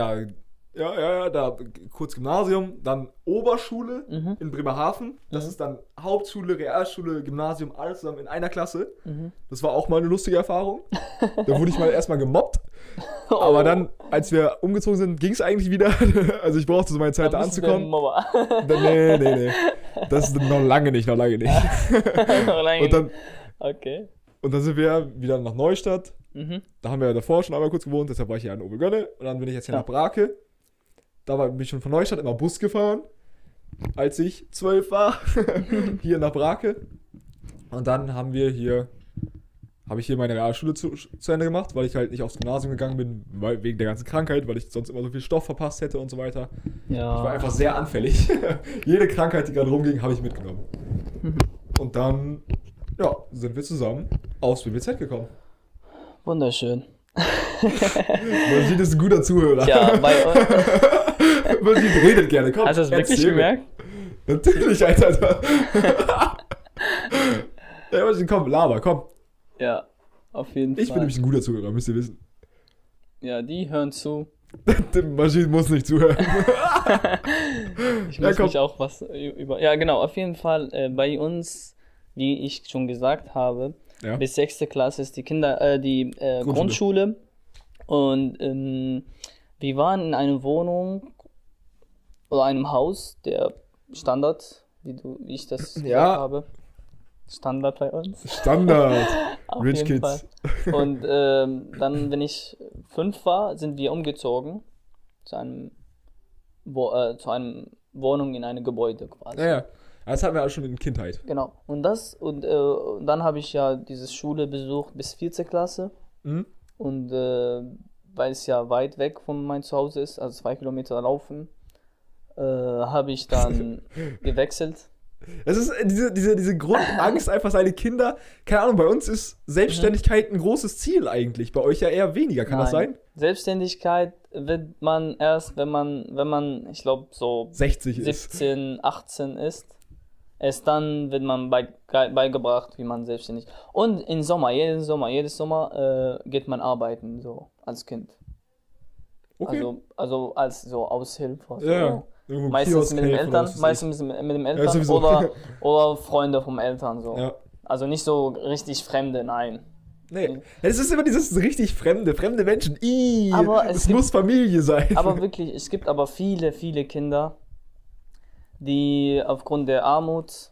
Speaker 2: da kurz Gymnasium, dann Oberschule
Speaker 1: Mhm.
Speaker 2: in Bremerhaven. Das
Speaker 1: Mhm.
Speaker 2: ist dann Hauptschule, Realschule, Gymnasium, alles zusammen in einer Klasse.
Speaker 1: Mhm.
Speaker 2: Das war auch mal eine lustige Erfahrung. Da wurde ich mal erstmal gemobbt.
Speaker 1: Oh.
Speaker 2: Aber dann, als wir umgezogen sind, ging es eigentlich wieder. Also ich brauchte so meine Zeit, da
Speaker 1: Dann bist du der
Speaker 2: anzukommen.
Speaker 1: Mobber.
Speaker 2: Nee. Das ist noch lange nicht.
Speaker 1: Noch lange
Speaker 2: Und dann,
Speaker 1: Okay.
Speaker 2: und dann sind wir wieder nach Neustadt.
Speaker 1: Mhm.
Speaker 2: Da haben wir ja davor schon einmal kurz gewohnt, deshalb war ich ja in Obergönne. Und dann bin ich jetzt hier
Speaker 1: Ja.
Speaker 2: nach Brake. Bin ich schon von Neustadt immer Bus gefahren, als ich 12 war. Hier nach Brake. Und dann habe ich hier meine Realschule zu Ende gemacht, weil ich halt nicht aufs Gymnasium gegangen bin, wegen der ganzen Krankheit, weil ich sonst immer so viel Stoff verpasst hätte und so weiter.
Speaker 1: Ja.
Speaker 2: Ich war einfach sehr anfällig. Jede Krankheit, die gerade rumging, habe ich mitgenommen. Und dann, sind wir zusammen aufs BBZ gekommen.
Speaker 1: Wunderschön.
Speaker 2: Majid ist ein guter Zuhörer.
Speaker 1: Ja, bei euch.
Speaker 2: Majid redet gerne, komm.
Speaker 1: Hast du das wirklich
Speaker 2: erzähl mir.
Speaker 1: gemerkt?
Speaker 2: Natürlich, Alter. Ja, Majid, komm, laber, komm.
Speaker 1: Ja, auf jeden
Speaker 2: Ich bin
Speaker 1: Fall.
Speaker 2: nämlich ein guter Zuhörer, müsst ihr wissen.
Speaker 1: Ja, die hören zu.
Speaker 2: Majid muss nicht zuhören.
Speaker 1: Ich
Speaker 2: Ja,
Speaker 1: muss
Speaker 2: komm.
Speaker 1: mich auch was über. Ja, genau, auf jeden Fall bei uns, wie ich schon gesagt habe,
Speaker 2: Ja.
Speaker 1: bis 6. Klasse ist die Grundschule. Und wir waren in einer Wohnung oder einem Haus, der Standard, wie ich das gesagt
Speaker 2: Ja.
Speaker 1: habe. Standard bei uns.
Speaker 2: Standard.
Speaker 1: Auf
Speaker 2: Rich
Speaker 1: jeden
Speaker 2: Kids.
Speaker 1: Fall. Und dann, wenn ich 5 war, sind wir umgezogen zu einem Wohnung in einem Gebäude quasi.
Speaker 2: Ja. Das hatten wir auch schon in Kindheit.
Speaker 1: Genau. Und dann habe ich ja diese Schule besucht bis 4. Klasse.
Speaker 2: Mhm.
Speaker 1: Und weil es ja weit weg von meinem Zuhause ist, also 2 Kilometer laufen, habe ich dann gewechselt.
Speaker 2: Es ist diese Grundangst, einfach seine Kinder. Keine Ahnung, bei uns ist Selbstständigkeit ein großes Ziel eigentlich. Bei euch ja eher weniger, kann das sein?
Speaker 1: Selbstständigkeit wird man erst, wenn man, ich glaube, so
Speaker 2: 60
Speaker 1: 17, 18 ist. Erst dann wird man beigebracht, wie man selbstständig. Und jedes Sommer geht man arbeiten, so als Kind.
Speaker 2: Okay.
Speaker 1: Also als so Aushilfe. So.
Speaker 2: Ja.
Speaker 1: Meistens mit den Eltern,
Speaker 2: sowieso.
Speaker 1: oder Freunde vom Eltern so.
Speaker 2: Ja.
Speaker 1: Also nicht so richtig Fremde, nein.
Speaker 2: Nee. Es ist immer dieses richtig fremde Menschen.
Speaker 1: Aber
Speaker 2: es muss Familie sein.
Speaker 1: Aber wirklich, es gibt aber viele Kinder, die aufgrund der Armut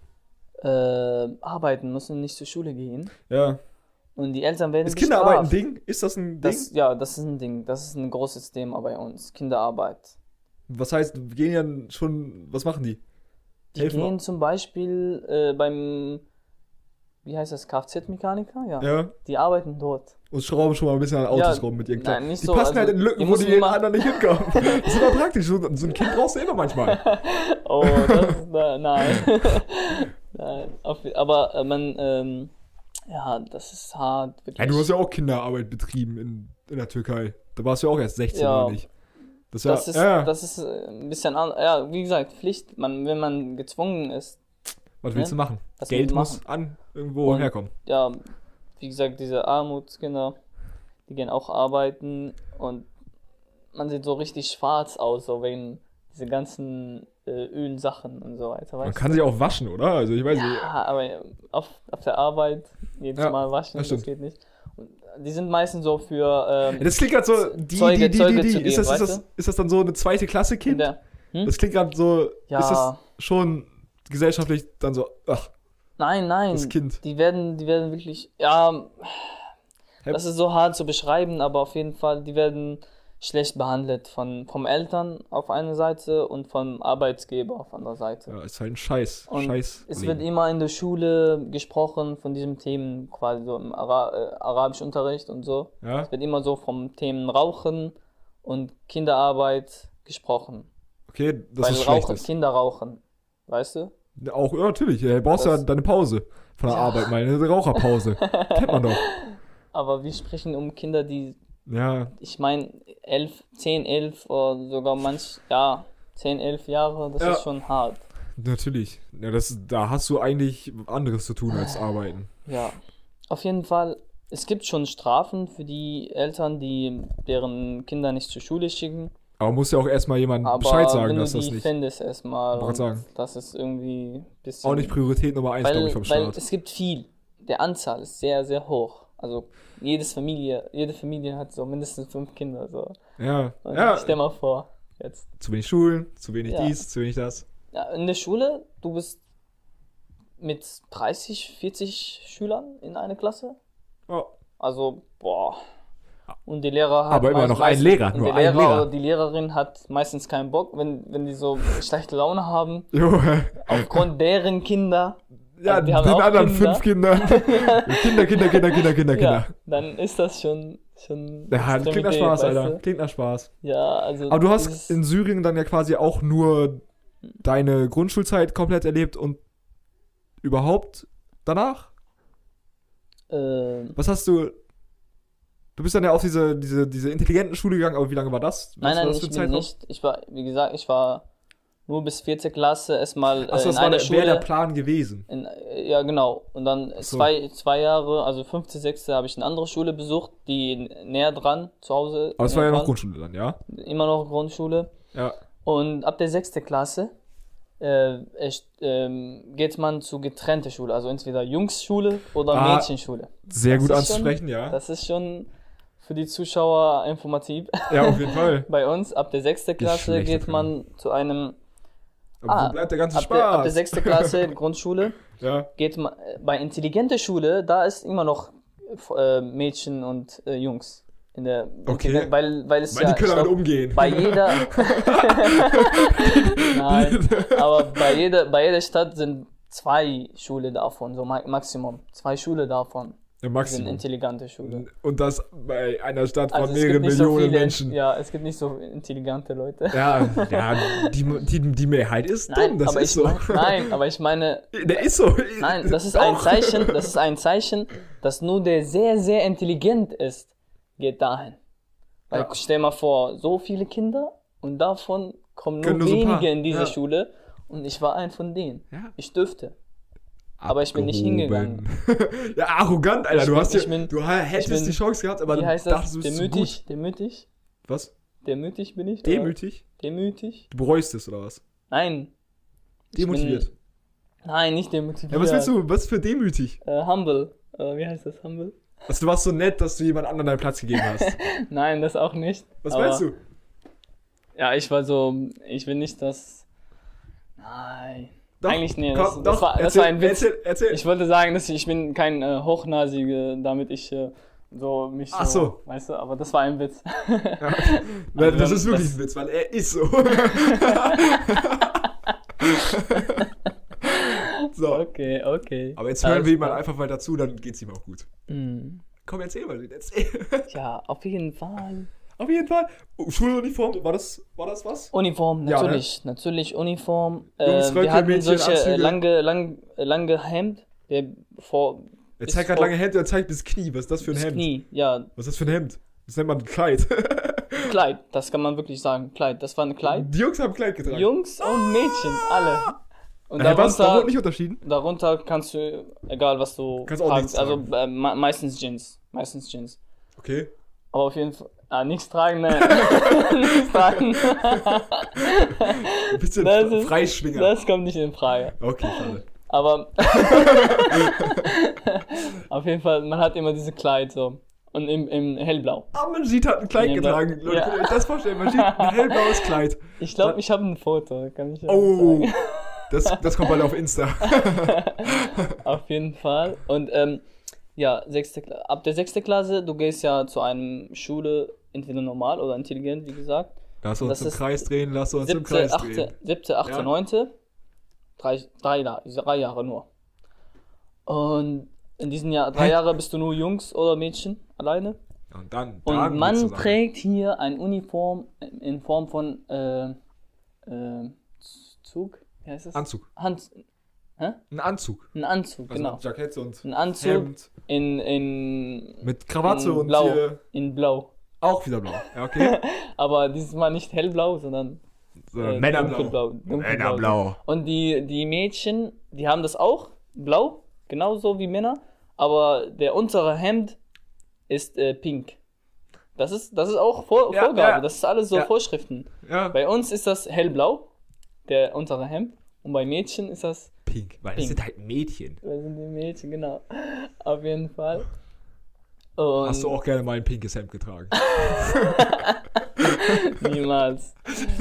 Speaker 1: arbeiten müssen, nicht zur Schule gehen.
Speaker 2: Ja.
Speaker 1: Und die Eltern werden
Speaker 2: Ist Kinderarbeit ein Ding? Ist das ein Ding?
Speaker 1: Das ist ein Ding. Das ist ein großes Thema bei uns. Kinderarbeit.
Speaker 2: Was heißt, gehen ja schon, was machen die?
Speaker 1: Die gehen zum Beispiel beim, wie heißt das, Kfz-Mechaniker? Ja. Die arbeiten dort.
Speaker 2: Und schrauben schon mal ein bisschen an Autos rum mit ihren Kleinen.
Speaker 1: Nein, nicht
Speaker 2: die
Speaker 1: so,
Speaker 2: passen halt in Lücken, wo die anderen nicht hinkommen. Das ist immer praktisch. So ein Kind brauchst du immer manchmal.
Speaker 1: Oh, nein. Nein. Aber ja, das ist hart. Wirklich.
Speaker 2: Ja, du hast ja auch Kinderarbeit betrieben in der Türkei. Da warst du ja auch erst 16 oder nicht. Das ist
Speaker 1: ein bisschen anders. Ja, wie gesagt, Pflicht. Wenn man gezwungen ist.
Speaker 2: Was willst du machen? Geld muss irgendwo herkommen.
Speaker 1: Ja, wie gesagt, diese Armutskinder, die gehen auch arbeiten und man sieht so richtig schwarz aus, so wegen diese ganzen Ölsachen und so weiter.
Speaker 2: Man kann sich auch waschen, oder? Also ich weiß nicht.
Speaker 1: Ja, aber auf der Arbeit jedes Mal waschen, das geht nicht. Und die sind meistens so für
Speaker 2: das klingt gerade so,
Speaker 1: Zeuge zu geben,
Speaker 2: ist das dann so eine zweite Klasse Kind? Das klingt gerade so,
Speaker 1: ja.
Speaker 2: Ist das schon gesellschaftlich dann so, ach.
Speaker 1: Nein,
Speaker 2: das Kind.
Speaker 1: Die werden wirklich, ja, das ist so hart zu beschreiben, aber auf jeden Fall, die werden schlecht behandelt vom Eltern auf einer Seite und vom Arbeitsgeber auf anderer Seite.
Speaker 2: Ja, ist halt ein Scheiß.
Speaker 1: Es wird immer in der Schule gesprochen von diesen Themen, quasi so im Arabischunterricht und so.
Speaker 2: Ja?
Speaker 1: Es wird immer so vom Themen Rauchen und Kinderarbeit gesprochen.
Speaker 2: Okay, das ist schlecht.
Speaker 1: Kinder rauchen, weißt du?
Speaker 2: Auch, ja, natürlich. Du brauchst ja deine Pause von der Arbeit, meine Raucherpause. Kennt man doch.
Speaker 1: Aber wir sprechen um Kinder, die,
Speaker 2: ja,
Speaker 1: ich meine, 10, 11 oder sogar 10, 11 Jahre, das ist schon hart.
Speaker 2: Natürlich. Ja, da hast du eigentlich anderes zu tun als arbeiten.
Speaker 1: Ja, auf jeden Fall. Es gibt schon Strafen für die Eltern, die deren Kinder nicht zur Schule schicken.
Speaker 2: Aber muss ja auch erstmal jemand Bescheid sagen, dass das nicht.
Speaker 1: Aber wenn du die findest erstmal,
Speaker 2: sagen.
Speaker 1: das ist irgendwie ein bisschen...
Speaker 2: Auch nicht Priorität Nummer 1, glaube ich, vom Staat.
Speaker 1: Weil es gibt viel. Der Anzahl ist sehr, sehr hoch. Also jede Familie hat so mindestens 5 Kinder. So.
Speaker 2: Ja.
Speaker 1: Und stell mal vor, jetzt.
Speaker 2: Zu wenig Schulen, zu wenig dies, zu wenig das.
Speaker 1: Ja, in der Schule, du bist mit 30, 40 Schülern in einer Klasse.
Speaker 2: Oh.
Speaker 1: Also, boah. Und die Lehrer
Speaker 2: aber immer noch ein Lehrer,
Speaker 1: nur ein Lehrer. Oder die Lehrerin hat meistens keinen Bock, wenn die so schlechte Laune haben.
Speaker 2: Jo.
Speaker 1: Aufgrund deren Kinder.
Speaker 2: Ja, also den anderen 5 Kindern. Kinder.
Speaker 1: Ja, dann ist das schon
Speaker 2: ja, das klingt nach Spaß, Alter. Klingt nach Spaß.
Speaker 1: Ja, also.
Speaker 2: Aber du hast in Syrien dann ja quasi auch nur deine Grundschulzeit komplett erlebt und überhaupt danach? Was hast du... Du bist dann ja auf diese intelligenten Schule gegangen, aber wie lange war das?
Speaker 1: Nein, ich bin nicht. Ich war nur bis 4. Klasse erstmal in einer Schule.
Speaker 2: Das wäre der Plan gewesen.
Speaker 1: Ja, genau. Und dann zwei Jahre, also 5., 6. habe ich eine andere Schule besucht, die näher dran, zu Hause.
Speaker 2: Aber es war ja noch Grundschule dann, ja?
Speaker 1: Immer noch Grundschule.
Speaker 2: Ja.
Speaker 1: Und ab der 6. Klasse geht man zu getrennter Schule, also entweder Jungsschule oder Mädchenschule.
Speaker 2: Sehr gut anzusprechen, ja.
Speaker 1: Das ist schon für die Zuschauer informativ.
Speaker 2: Ja, auf jeden Fall.
Speaker 1: Bei uns, ab der 6. Klasse geht man zu einem...
Speaker 2: Aber wo bleibt der ganze Spaß?
Speaker 1: Ab der 6. Klasse Grundschule geht man... Bei intelligenter Schule, da ist immer noch Mädchen und Jungs.
Speaker 2: Okay.
Speaker 1: Weil es
Speaker 2: die können damit umgehen.
Speaker 1: Bei jeder... Nein, aber bei jeder Stadt sind 2 Schulen davon, so Maximum. 2 Schulen davon.
Speaker 2: Ja,
Speaker 1: sind
Speaker 2: Maximum.
Speaker 1: intelligente Schule.
Speaker 2: Und das bei einer Stadt von
Speaker 1: Also es
Speaker 2: mehreren
Speaker 1: gibt nicht so
Speaker 2: Millionen
Speaker 1: viele,
Speaker 2: Menschen.
Speaker 1: ja, es gibt nicht so intelligente Leute.
Speaker 2: Ja, die Mehrheit ist dumm, das
Speaker 1: aber
Speaker 2: ist so.
Speaker 1: Nein, aber ich meine,
Speaker 2: Der ist so.
Speaker 1: nein, das ist
Speaker 2: Doch.
Speaker 1: ein Zeichen, dass nur der sehr, sehr intelligent ist, geht dahin. Weil
Speaker 2: Ja.
Speaker 1: stell mal vor, so viele Kinder und davon kommen nur
Speaker 2: Können nur so ein
Speaker 1: wenige
Speaker 2: paar.
Speaker 1: in diese
Speaker 2: Ja.
Speaker 1: Schule und ich war ein von denen.
Speaker 2: Ja.
Speaker 1: Ich dürfte. Aber ich bin nicht
Speaker 2: Abgehoben. Ja, arrogant, Alter. Du hättest
Speaker 1: bin-
Speaker 2: die Chance gehabt, aber
Speaker 1: Wie
Speaker 2: du
Speaker 1: heißt das?
Speaker 2: dachtest, du bist zu gut.
Speaker 1: Demütig?
Speaker 2: Was?
Speaker 1: Demütig bin ich? oder?
Speaker 2: Demütig?
Speaker 1: Demütig?
Speaker 2: Du bereust es, oder was?
Speaker 1: Nein. Ich
Speaker 2: Demotiviert.
Speaker 1: Nein, nicht demotiviert.
Speaker 2: Ja, was willst du? Was für demütig?
Speaker 1: Humble. Wie heißt das? Humble?
Speaker 2: Also, du warst so nett, dass du jemand anderen deinen Platz gegeben hast.
Speaker 1: Nein, das auch nicht.
Speaker 2: Was
Speaker 1: Aber-
Speaker 2: meinst du?
Speaker 1: Ja, ich war so, ich will nicht das. Nein.
Speaker 2: Doch,
Speaker 1: Eigentlich nee,
Speaker 2: komm,
Speaker 1: das
Speaker 2: doch,
Speaker 1: war
Speaker 2: erzähl,
Speaker 1: ein Witz.
Speaker 2: Erzähl.
Speaker 1: Ich wollte sagen, dass ich bin kein Hochnasige, damit ich so mich so,
Speaker 2: Ach so.
Speaker 1: weißt du, aber das war ein Witz.
Speaker 2: Nein, das
Speaker 1: Also,
Speaker 2: ist wirklich
Speaker 1: das-
Speaker 2: ein Witz, weil er ist so. So.
Speaker 1: Okay.
Speaker 2: Aber jetzt hören
Speaker 1: Alles
Speaker 2: wir ihm mal
Speaker 1: klar.
Speaker 2: einfach weiter zu, dann geht's ihm auch gut.
Speaker 1: Mhm.
Speaker 2: Komm, erzähl mal, erzähl.
Speaker 1: Ja, auf jeden Fall.
Speaker 2: Auf jeden Fall. Oh, Schuluniform, war das was?
Speaker 1: Uniform,
Speaker 2: Ja,
Speaker 1: natürlich Uniform.
Speaker 2: Jungs,
Speaker 1: Wir
Speaker 2: Röcke,
Speaker 1: hatten
Speaker 2: Mädchen,
Speaker 1: solche
Speaker 2: Anzüge.
Speaker 1: lange Hemd, der vor
Speaker 2: Er
Speaker 1: bis
Speaker 2: zeigt gerade
Speaker 1: vor-
Speaker 2: lange Hände, er zeigt bis Knie. Was ist das für ein
Speaker 1: bis
Speaker 2: Hemd?
Speaker 1: Knie. Ja,
Speaker 2: Was ist das für ein Hemd? Das nennt man ein Kleid.
Speaker 1: Kleid, das kann man wirklich sagen. Kleid, das war ein Kleid.
Speaker 2: Die Jungs haben ein Kleid getragen.
Speaker 1: Jungs und Mädchen, alle. Und
Speaker 2: Was? Da
Speaker 1: darunter,
Speaker 2: wurde nicht unterschieden?
Speaker 1: darunter kannst du, egal was du
Speaker 2: Kannst auch nichts
Speaker 1: also
Speaker 2: tragen.
Speaker 1: meistens Jeans.
Speaker 2: Okay.
Speaker 1: Aber auf jeden Fall, nichts tragen, ne. Nichts tragen.
Speaker 2: Ein bisschen
Speaker 1: Das ist-
Speaker 2: Freischwinger.
Speaker 1: Das kommt nicht in Frage.
Speaker 2: Okay, schade.
Speaker 1: Aber auf jeden Fall, man hat immer diese Kleid so. Und im hellblau.
Speaker 2: Ah, man sieht, hat ein Kleid
Speaker 1: Ja,
Speaker 2: getragen. Leute,
Speaker 1: ja.
Speaker 2: könnt ihr euch das vorstellen? Man sieht ein hellblaues Kleid.
Speaker 1: Ich glaube, ich habe ein Foto, kann ich ja
Speaker 2: Oh,
Speaker 1: sagen.
Speaker 2: das kommt bald auf Insta.
Speaker 1: Auf jeden Fall. Und ja, ab der 6. Klasse, du gehst ja zu einem Schule, entweder normal oder intelligent, wie gesagt.
Speaker 2: Lass uns
Speaker 1: Das
Speaker 2: im
Speaker 1: ist
Speaker 2: Kreis drehen, lass uns im
Speaker 1: 7.,
Speaker 2: Kreis
Speaker 1: 8.,
Speaker 2: drehen.
Speaker 1: 7., 8.,
Speaker 2: Ja.
Speaker 1: 9. Drei Jahre nur. Und in diesen Jahr, 3 Jahre bist du nur Jungs oder Mädchen alleine.
Speaker 2: Und dann
Speaker 1: Und
Speaker 2: geht's
Speaker 1: man
Speaker 2: zusammen.
Speaker 1: trägt hier ein Uniform in Form von Zug, wie heißt das?
Speaker 2: Anzug.
Speaker 1: Ein
Speaker 2: Ein Anzug.
Speaker 1: Anzug,
Speaker 2: Also
Speaker 1: genau.
Speaker 2: Jackett und
Speaker 1: Ein Anzug
Speaker 2: Hemd.
Speaker 1: in
Speaker 2: Mit Krawatte
Speaker 1: in
Speaker 2: und
Speaker 1: Blau.
Speaker 2: hier
Speaker 1: In Blau.
Speaker 2: auch wieder blau. Ja, okay.
Speaker 1: Aber dieses Mal nicht hellblau, sondern
Speaker 2: So, Männerblau.
Speaker 1: dunkelblau.
Speaker 2: Männerblau.
Speaker 1: Und die Mädchen, die haben das auch, blau, genauso wie Männer, aber der untere Hemd ist pink. Das ist auch
Speaker 2: Ja,
Speaker 1: Vorgabe,
Speaker 2: ja.
Speaker 1: das ist alles so
Speaker 2: Ja.
Speaker 1: Vorschriften.
Speaker 2: Ja,
Speaker 1: Bei uns ist das hellblau, der untere Hemd, und bei Mädchen ist das,
Speaker 2: pink. Weil das
Speaker 1: Pink.
Speaker 2: sind halt Mädchen.
Speaker 1: das sind die Mädchen, genau. Auf jeden Fall. Und
Speaker 2: Hast du auch gerne mal ein pinkes Hemd getragen?
Speaker 1: niemals.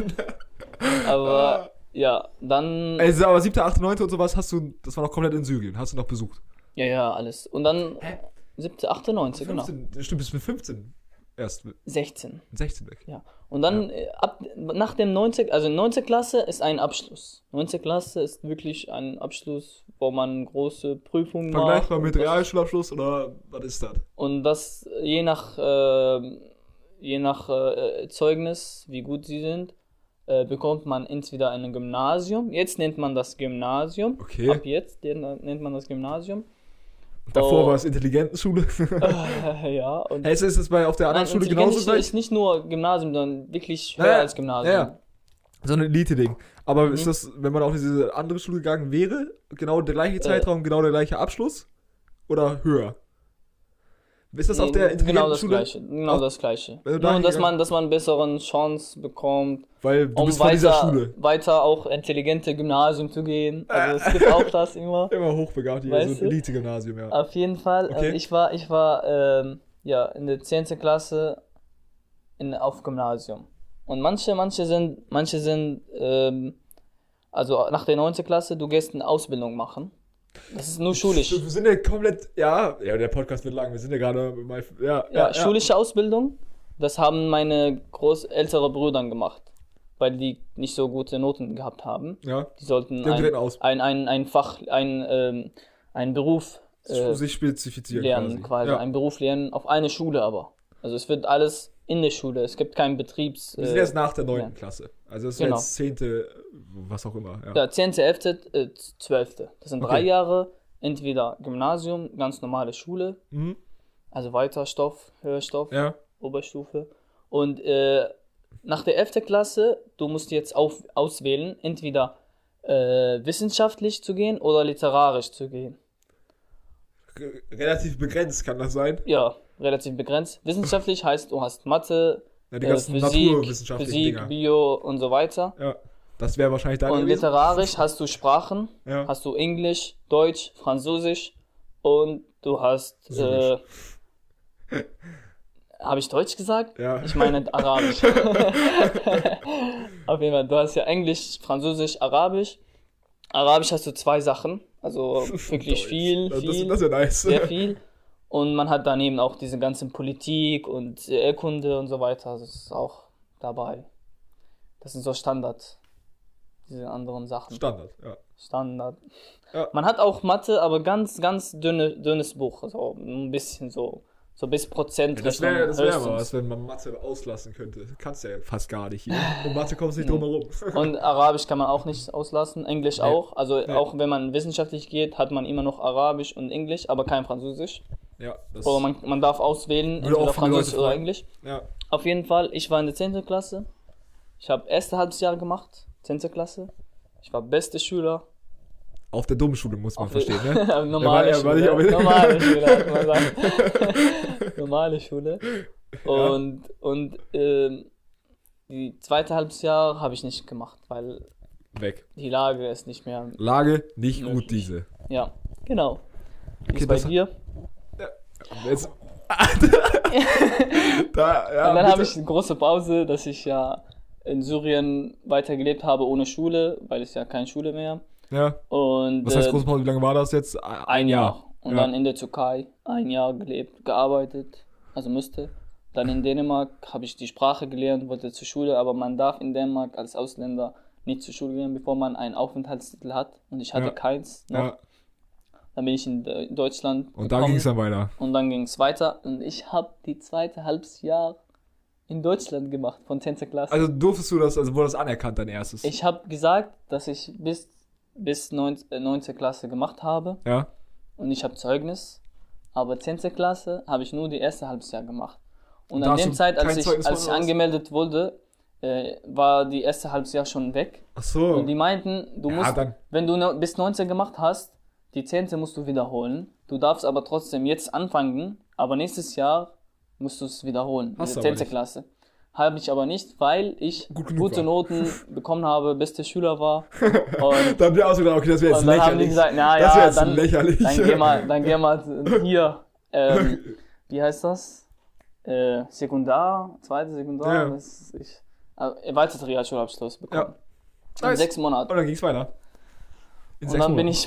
Speaker 1: Aber ja, dann.
Speaker 2: Also, aber 7., 8., 9. und sowas hast du, das war noch komplett in Syrien, hast du noch besucht.
Speaker 1: Ja, alles. Und dann 7., 8., 9., genau.
Speaker 2: 15, stimmt, bis mit 15 erst,
Speaker 1: 16.
Speaker 2: 16 weg.
Speaker 1: Ja. Und dann nach dem 9., also 9. Klasse ist ein Abschluss. 9. Klasse ist wirklich ein Abschluss, wo man große Prüfungen macht.
Speaker 2: Vergleichbar mit
Speaker 1: und das-
Speaker 2: Realschulabschluss oder was ist das?
Speaker 1: Und das je nach Zeugnis, wie gut sie sind, bekommt man entweder ein Gymnasium. Jetzt nennt man das Gymnasium.
Speaker 2: Okay.
Speaker 1: Ab jetzt nennt man das Gymnasium.
Speaker 2: Davor
Speaker 1: Oh.
Speaker 2: war es Intelligentenschule.
Speaker 1: Ja. Und
Speaker 2: Hey, ist es bei auf der anderen
Speaker 1: nein,
Speaker 2: Schule
Speaker 1: Intelligenz
Speaker 2: genauso gleich?
Speaker 1: ist nicht nur Gymnasium, sondern wirklich höher
Speaker 2: Ja,
Speaker 1: als Gymnasium.
Speaker 2: ja. So ein Elite-Ding. Aber
Speaker 1: Mhm.
Speaker 2: ist das, wenn man auf diese andere Schule gegangen wäre, genau der gleiche Zeitraum, genau der gleiche Abschluss? Oder höher? Ist das auf der
Speaker 1: Genau das
Speaker 2: Intelligentenschule?
Speaker 1: gleiche. Genau
Speaker 2: Auf-
Speaker 1: das gleiche.
Speaker 2: wenn du
Speaker 1: Nur,
Speaker 2: dahin
Speaker 1: dass man besseren Chance bekommt,
Speaker 2: Weil du
Speaker 1: um
Speaker 2: bist von dieser Schule.
Speaker 1: weiter auch intelligente Gymnasium zu gehen. Also es gibt auch das immer.
Speaker 2: Immer hochbegabt hier, so
Speaker 1: Weißt
Speaker 2: ein
Speaker 1: du?
Speaker 2: Elite-Gymnasium, ja.
Speaker 1: Auf jeden Fall.
Speaker 2: Okay.
Speaker 1: Ich war ja in der 10. Klasse auf Gymnasium. Und manche sind also nach der 9. Klasse, du gehst eine Ausbildung machen. Das ist nur schulisch.
Speaker 2: Wir sind ja komplett, ja, der Podcast wird lang, wir sind ja gerade mal,
Speaker 1: Ja, schulische Ausbildung, das haben meine ältere Brüder gemacht, weil die nicht so gute Noten gehabt haben.
Speaker 2: Ja,
Speaker 1: Die sollten
Speaker 2: Die haben direkt aus.
Speaker 1: ein Fach, einen Beruf
Speaker 2: sich spezifizieren
Speaker 1: lernen, quasi.
Speaker 2: Ja.
Speaker 1: Einen Beruf lernen, auf eine Schule aber. Also es wird alles in der Schule. Es gibt keinen Betriebs...
Speaker 2: Wir sind erst nach der 9.
Speaker 1: ja.
Speaker 2: Klasse. Also es ist
Speaker 1: Genau.
Speaker 2: jetzt 10., was auch immer.
Speaker 1: Ja, 10., 11., 12. Das sind 3
Speaker 2: Okay.
Speaker 1: Jahre. Entweder Gymnasium, ganz normale Schule,
Speaker 2: Mhm.
Speaker 1: also Weiterstoff, Höherstoff,
Speaker 2: Ja.
Speaker 1: Oberstufe. Und nach der 11. Klasse, du musst jetzt auswählen, entweder wissenschaftlich zu gehen oder literarisch zu gehen.
Speaker 2: Relativ begrenzt kann das sein.
Speaker 1: Ja, relativ begrenzt. Wissenschaftlich heißt, du hast Mathe,
Speaker 2: Ja, die ganzen
Speaker 1: Physik,
Speaker 2: naturwissenschaftlichen Dinger.
Speaker 1: Bio und so weiter.
Speaker 2: Ja, das wäre wahrscheinlich dein
Speaker 1: Und
Speaker 2: gewesen.
Speaker 1: literarisch hast du Sprachen,
Speaker 2: Ja.
Speaker 1: hast du Englisch, Deutsch, Französisch und du hast,
Speaker 2: Syrisch.
Speaker 1: habe ich Deutsch gesagt?
Speaker 2: Ja.
Speaker 1: Ich meine Arabisch. Auf jeden Fall, du hast ja Englisch, Französisch, Arabisch. Arabisch hast du 2 Sachen, also wirklich
Speaker 2: Deutsch.
Speaker 1: viel,
Speaker 2: Das ist ja nice.
Speaker 1: sehr viel. Und man hat daneben auch diese ganzen Politik und Erdkunde und so weiter, das ist auch dabei. Das sind so Standard, diese anderen Sachen.
Speaker 2: Standard, ja.
Speaker 1: Standard.
Speaker 2: Ja.
Speaker 1: Man hat auch Mathe, aber ganz, ganz dünnes Buch, also ein bisschen so bis Prozent.
Speaker 2: Das wäre
Speaker 1: höchstens.
Speaker 2: aber was, wenn man Mathe auslassen könnte. Kannst du ja fast gar nicht hier. Um Mathe kommst du nicht drum herum.
Speaker 1: Und Arabisch kann man auch nicht auslassen, Englisch
Speaker 2: Nee.
Speaker 1: auch. Also
Speaker 2: Nee.
Speaker 1: auch wenn man wissenschaftlich geht, hat man immer noch Arabisch und Englisch, aber kein Französisch.
Speaker 2: Ja, das
Speaker 1: Oder man darf auswählen,
Speaker 2: Würde auch
Speaker 1: entweder
Speaker 2: viele Leute
Speaker 1: Französisch oder
Speaker 2: freuen.
Speaker 1: Englisch.
Speaker 2: ja.
Speaker 1: Auf jeden Fall, ich war in der 10. Klasse. Ich habe erste Halbjahr gemacht, 10. Klasse. Ich war beste Schüler.
Speaker 2: Auf der dummen Schule muss man
Speaker 1: Auf
Speaker 2: verstehen, ne?
Speaker 1: Normale
Speaker 2: Ja, war nicht-
Speaker 1: Schule. Normale Schule, hat man gesagt. Normale Schule. Und die zweite Halbjahr habe ich nicht gemacht, weil
Speaker 2: Weg.
Speaker 1: die Lage ist nicht mehr.
Speaker 2: Lage nicht
Speaker 1: Möglich.
Speaker 2: gut, diese.
Speaker 1: Ja, genau. Wie
Speaker 2: Okay,
Speaker 1: ist bei
Speaker 2: das-
Speaker 1: dir?
Speaker 2: Jetzt. Da, ja,
Speaker 1: Und dann
Speaker 2: bitte.
Speaker 1: habe ich eine große Pause, dass ich ja in Syrien weitergelebt habe ohne Schule, weil es ja keine Schule mehr.
Speaker 2: Ja.
Speaker 1: Und
Speaker 2: Was heißt große Pause? Wie lange war das jetzt?
Speaker 1: ein Jahr. Und
Speaker 2: Ja.
Speaker 1: dann in der Türkei 1 Jahr gelebt, gearbeitet, also musste. Dann in Dänemark habe ich die Sprache gelernt, wollte zur Schule, aber man darf in Dänemark als Ausländer nicht zur Schule gehen, bevor man einen Aufenthaltstitel hat. Und ich hatte
Speaker 2: Ja.
Speaker 1: keins noch.
Speaker 2: Ja.
Speaker 1: Dann bin ich in Deutschland
Speaker 2: Und dann
Speaker 1: gekommen.
Speaker 2: ging es dann weiter.
Speaker 1: Und dann ging es weiter. Und ich habe die zweite Halbjahr in Deutschland gemacht, von 10. Klasse.
Speaker 2: Also durftest du das, also wurde das anerkannt, dein erstes?
Speaker 1: Ich habe gesagt, dass ich bis 9. Klasse gemacht habe.
Speaker 2: Ja.
Speaker 1: Und ich habe Zeugnis. Aber 10. Klasse habe ich nur die erste Halbjahr gemacht. Und
Speaker 2: Da
Speaker 1: an
Speaker 2: hast
Speaker 1: dem
Speaker 2: du
Speaker 1: Zeit,
Speaker 2: kein
Speaker 1: als ich
Speaker 2: Zeugnis von oder was?
Speaker 1: angemeldet wurde, war die erste Halbjahr schon weg.
Speaker 2: Ach so.
Speaker 1: Und die meinten, du
Speaker 2: Ja,
Speaker 1: musst,
Speaker 2: dann-
Speaker 1: wenn du bis 19 gemacht hast, die 10. musst du wiederholen. Du darfst aber trotzdem jetzt anfangen, aber nächstes Jahr musst du es wiederholen.
Speaker 2: Hast
Speaker 1: diese
Speaker 2: du aber
Speaker 1: 10.
Speaker 2: nicht.
Speaker 1: Klasse. Habe ich aber nicht, weil ich
Speaker 2: Gut genug
Speaker 1: gute
Speaker 2: war.
Speaker 1: Noten bekommen habe, beste Schüler war. Und,
Speaker 2: Dann wäre auch so gedacht, okay, das wäre jetzt
Speaker 1: und dann haben die
Speaker 2: lächerlich.
Speaker 1: gesagt, na
Speaker 2: das wäre
Speaker 1: ja,
Speaker 2: jetzt lächerlich.
Speaker 1: dann geh mal hier, wie heißt das? Sekundar, zweite Sekundar,
Speaker 2: Ja.
Speaker 1: was weiß ich. Erweiterte Realschulabschluss bekommen.
Speaker 2: Ja.
Speaker 1: In 6 Monaten.
Speaker 2: Und dann ging es weiter. In
Speaker 1: Und
Speaker 2: 6
Speaker 1: dann bin
Speaker 2: Monaten.
Speaker 1: ich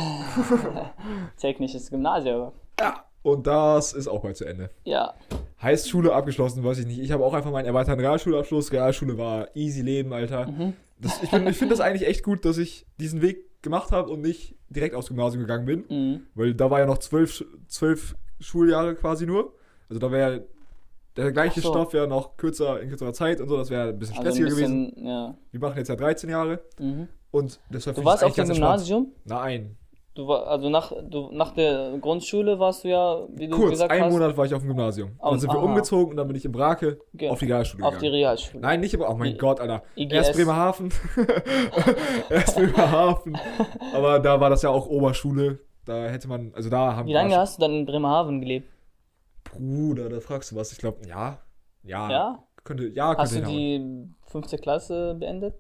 Speaker 1: bei technisches Gymnasium.
Speaker 2: Ja. Und das ist auch bald zu Ende.
Speaker 1: Ja,
Speaker 2: Heißt Schule abgeschlossen, weiß ich nicht. Ich habe auch einfach meinen erweiterten Realschulabschluss. Realschule war easy Leben, Alter.
Speaker 1: Mhm.
Speaker 2: Ich finde das eigentlich echt gut, dass ich diesen Weg gemacht habe und nicht direkt aufs Gymnasium gegangen bin.
Speaker 1: mhm.
Speaker 2: Weil da war ja noch 12 Schuljahre quasi nur. Also da wäre der gleiche
Speaker 1: Ach so.
Speaker 2: Stoff wäre noch in kürzerer Zeit und so. Das wäre ein bisschen
Speaker 1: Also ein
Speaker 2: stressiger gewesen.
Speaker 1: bisschen, ja.
Speaker 2: Wir machen jetzt ja 13 Jahre.
Speaker 1: Mhm.
Speaker 2: Und deshalb
Speaker 1: Du
Speaker 2: finde ich
Speaker 1: warst
Speaker 2: das
Speaker 1: auf dem
Speaker 2: eigentlich ganz entspannt.
Speaker 1: Gymnasium?
Speaker 2: Nein.
Speaker 1: Also nach der Grundschule warst du ja, wie du
Speaker 2: Kurz,
Speaker 1: gesagt
Speaker 2: einen
Speaker 1: hast,
Speaker 2: Monat war ich auf dem Gymnasium. Und dann sind wir
Speaker 1: aha.
Speaker 2: umgezogen und dann bin ich in Brake
Speaker 1: Ge-
Speaker 2: auf die Realschule
Speaker 1: auf die
Speaker 2: gegangen.
Speaker 1: Realschule.
Speaker 2: Nein, nicht aber, oh mein
Speaker 1: I-
Speaker 2: Gott, Alter.
Speaker 1: IGS.
Speaker 2: Erst Bremerhaven. Erst Bremerhaven. Aber da war das ja auch Oberschule. Da hätte man, also da haben
Speaker 1: Wie lange hast du dann in Bremerhaven gelebt?
Speaker 2: Bruder, da fragst du was. Ich glaube, ja.
Speaker 1: Ja?
Speaker 2: Könnte
Speaker 1: Hast du
Speaker 2: hinhauen.
Speaker 1: die 5. Klasse beendet?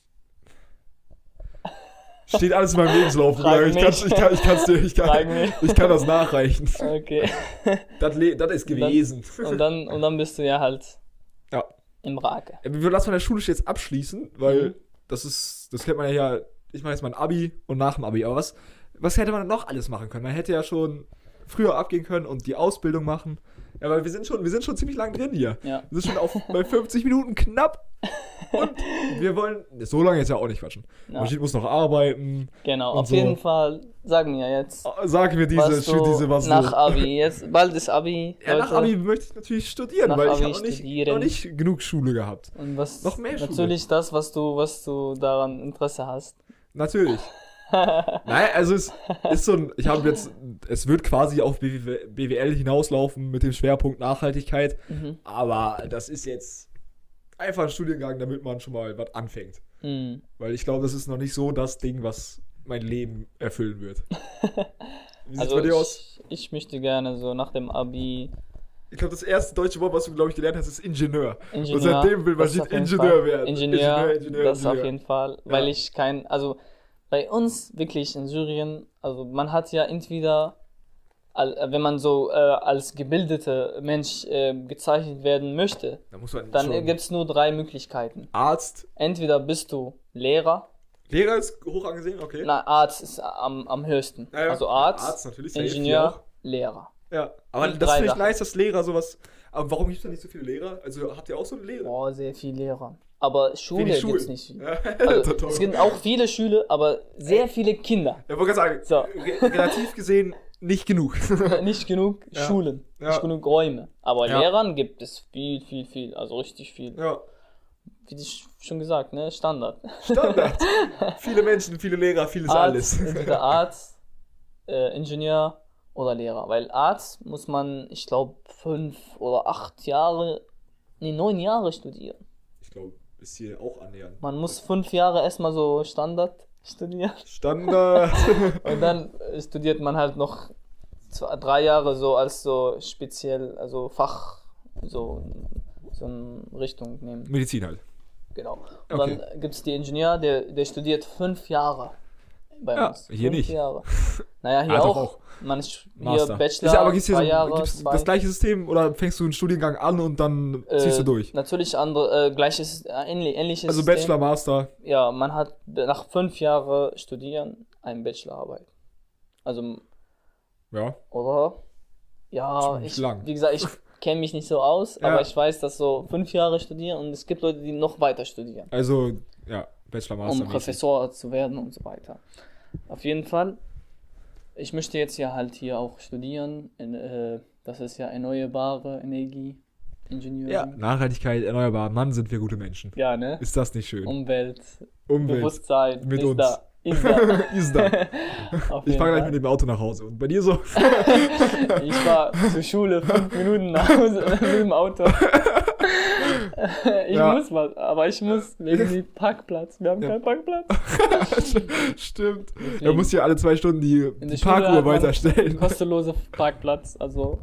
Speaker 2: Steht alles in meinem Lebenslauf,
Speaker 1: Frag
Speaker 2: Bruder.
Speaker 1: mich. Frag mich.
Speaker 2: Ich kann das nachreichen.
Speaker 1: Okay.
Speaker 2: Das ist gewesen.
Speaker 1: Und dann bist du ja halt
Speaker 2: Ja.
Speaker 1: im Brake.
Speaker 2: Wir lassen von der Schule jetzt abschließen, weil
Speaker 1: Mhm.
Speaker 2: das kennt man ja, ich mache jetzt mal ein Abi und nach dem Abi, aber was hätte man noch alles machen können? Man hätte ja schon früher abgehen können und die Ausbildung machen. Ja, weil wir sind schon ziemlich lang drin hier.
Speaker 1: Ja.
Speaker 2: Wir sind schon bei 50 Minuten knapp. Und wir wollen so lange jetzt ja auch nicht quatschen.
Speaker 1: Ja.
Speaker 2: Majid muss noch arbeiten.
Speaker 1: Genau,
Speaker 2: und
Speaker 1: auf
Speaker 2: so.
Speaker 1: jeden Fall sagen wir jetzt,
Speaker 2: Sag mir
Speaker 1: was nach Abi, jetzt bald ist Abi.
Speaker 2: Ja, nach
Speaker 1: Leute.
Speaker 2: Abi möchte ich natürlich studieren,
Speaker 1: Nach
Speaker 2: weil
Speaker 1: Abi
Speaker 2: ich habe
Speaker 1: studieren.
Speaker 2: noch nicht genug Schule gehabt.
Speaker 1: Und was
Speaker 2: Noch mehr Schule.
Speaker 1: natürlich das, was du daran Interesse hast.
Speaker 2: Natürlich. Nein, also es ist so ein, es wird quasi auf BWL hinauslaufen mit dem Schwerpunkt Nachhaltigkeit, aber das ist jetzt einfach ein Studiengang, damit man schon mal was anfängt. Weil ich glaube, das ist noch nicht so das Ding, was mein Leben erfüllen wird. Wie sieht's bei dir aus?
Speaker 1: Ich möchte gerne so nach dem Abi.
Speaker 2: Ich glaube, das erste deutsche Wort, was du, glaube ich, gelernt hast, ist Ingenieur. Und
Speaker 1: Ingenieur,
Speaker 2: seitdem will
Speaker 1: das
Speaker 2: Majid
Speaker 1: auf jeden
Speaker 2: Ingenieur
Speaker 1: Fall.
Speaker 2: werden.
Speaker 1: Ingenieur, das auf jeden Fall. Weil
Speaker 2: Ja.
Speaker 1: ich also bei uns wirklich in Syrien, also man hat ja entweder, wenn man so als gebildeter Mensch gezeichnet werden möchte,
Speaker 2: Da muss man
Speaker 1: dann
Speaker 2: schon
Speaker 1: gibt es nur 3 Möglichkeiten.
Speaker 2: Arzt.
Speaker 1: Entweder bist du Lehrer,
Speaker 2: Lehrer ist hoch angesehen, okay.
Speaker 1: na, Arzt ist am höchsten.
Speaker 2: Ja, ja.
Speaker 1: Also Arzt,
Speaker 2: natürlich, safe, hier
Speaker 1: Ingenieur,
Speaker 2: auch.
Speaker 1: Lehrer.
Speaker 2: Ja, aber
Speaker 1: Die
Speaker 2: das
Speaker 1: drei
Speaker 2: finde ich
Speaker 1: Sachen.
Speaker 2: nice, dass Lehrer sowas. Aber warum gibt es da nicht so viele Lehrer? Also habt ihr auch so eine Lehrer?
Speaker 1: Boah, sehr viele Lehrer. Aber Schule
Speaker 2: Wenig
Speaker 1: gibt es
Speaker 2: Schulen.
Speaker 1: nicht viel.
Speaker 2: Ja,
Speaker 1: Also,
Speaker 2: total.
Speaker 1: es gibt auch viele Schüler, aber sehr viele Kinder.
Speaker 2: Ja, wollte gerade sagen,
Speaker 1: So.
Speaker 2: relativ gesehen nicht genug.
Speaker 1: Nicht genug
Speaker 2: Ja.
Speaker 1: Schulen,
Speaker 2: Ja.
Speaker 1: nicht genug Räume. Aber
Speaker 2: Ja.
Speaker 1: Lehrern gibt es viel, also richtig viel.
Speaker 2: Ja,
Speaker 1: Wie schon gesagt, ne, Standard.
Speaker 2: Standard. Viele Menschen, viele Lehrer, vieles alles.
Speaker 1: Entweder Arzt, Ingenieur oder Lehrer. Weil Arzt muss man, ich glaube, 5 oder 8 Jahre, 9 Jahre studieren.
Speaker 2: Ich glaube, ist hier auch annähernd.
Speaker 1: Man muss 5 Jahre erstmal so Standard studieren.
Speaker 2: Standard.
Speaker 1: Und dann studiert man halt noch 3 Jahre so als so speziell, also Fach, so eine Richtung nehmen.
Speaker 2: Medizin halt.
Speaker 1: Genau. Und
Speaker 2: Okay.
Speaker 1: dann gibt es die Ingenieur, der studiert 5 Jahre bei
Speaker 2: Ja,
Speaker 1: uns.
Speaker 2: hier
Speaker 1: 5
Speaker 2: nicht.
Speaker 1: Jahre. Naja, hier
Speaker 2: Ah, doch
Speaker 1: auch. Man ist hier
Speaker 2: Master.
Speaker 1: Bachelor,
Speaker 2: Ist ja, aber gibt's
Speaker 1: 2 Jahre,
Speaker 2: gibt's
Speaker 1: 2.
Speaker 2: das gleiche System oder fängst du einen Studiengang an und dann ziehst du durch?
Speaker 1: Natürlich andere, gleiches, ähnliches
Speaker 2: Also
Speaker 1: System.
Speaker 2: Bachelor, Master.
Speaker 1: Ja, man hat nach 5 Jahren studieren eine Bachelorarbeit. Also,
Speaker 2: Ja.
Speaker 1: oder? Ja,
Speaker 2: Ziemlich lang.
Speaker 1: wie gesagt, ich kenne mich nicht so aus,
Speaker 2: Ja.
Speaker 1: aber ich weiß, dass so 5 Jahre studieren und es gibt Leute, die noch weiter studieren,
Speaker 2: Also, ja, Bachelor, Master.
Speaker 1: um Professor zu werden und so weiter. Auf jeden Fall, ich möchte jetzt ja halt hier auch studieren. Das ist ja erneuerbare Energie, Ingenieur.
Speaker 2: Ja, Nachhaltigkeit, erneuerbar. Mann, sind wir gute Menschen.
Speaker 1: Ja, ne?
Speaker 2: Ist das nicht schön?
Speaker 1: Umwelt,
Speaker 2: Umwelt.
Speaker 1: Bewusstsein
Speaker 2: mit
Speaker 1: ist
Speaker 2: uns.
Speaker 1: da. Ist da.
Speaker 2: Ist da.
Speaker 1: Auf
Speaker 2: Ich
Speaker 1: jeden
Speaker 2: fahre gleich
Speaker 1: Fall.
Speaker 2: mit dem Auto nach Hause. Und bei dir so?
Speaker 1: Ich war zur Schule 5 Minuten nach Hause mit dem Auto. Ich
Speaker 2: Ja.
Speaker 1: muss was, aber ich muss wegen dem Parkplatz. Wir haben
Speaker 2: Ja.
Speaker 1: keinen Parkplatz.
Speaker 2: Stimmt.
Speaker 1: Deswegen.
Speaker 2: Er muss hier alle 2 Stunden die
Speaker 1: In der Schule
Speaker 2: Parkuhr
Speaker 1: hat man
Speaker 2: weiterstellen.
Speaker 1: kostenlose Parkplatz, also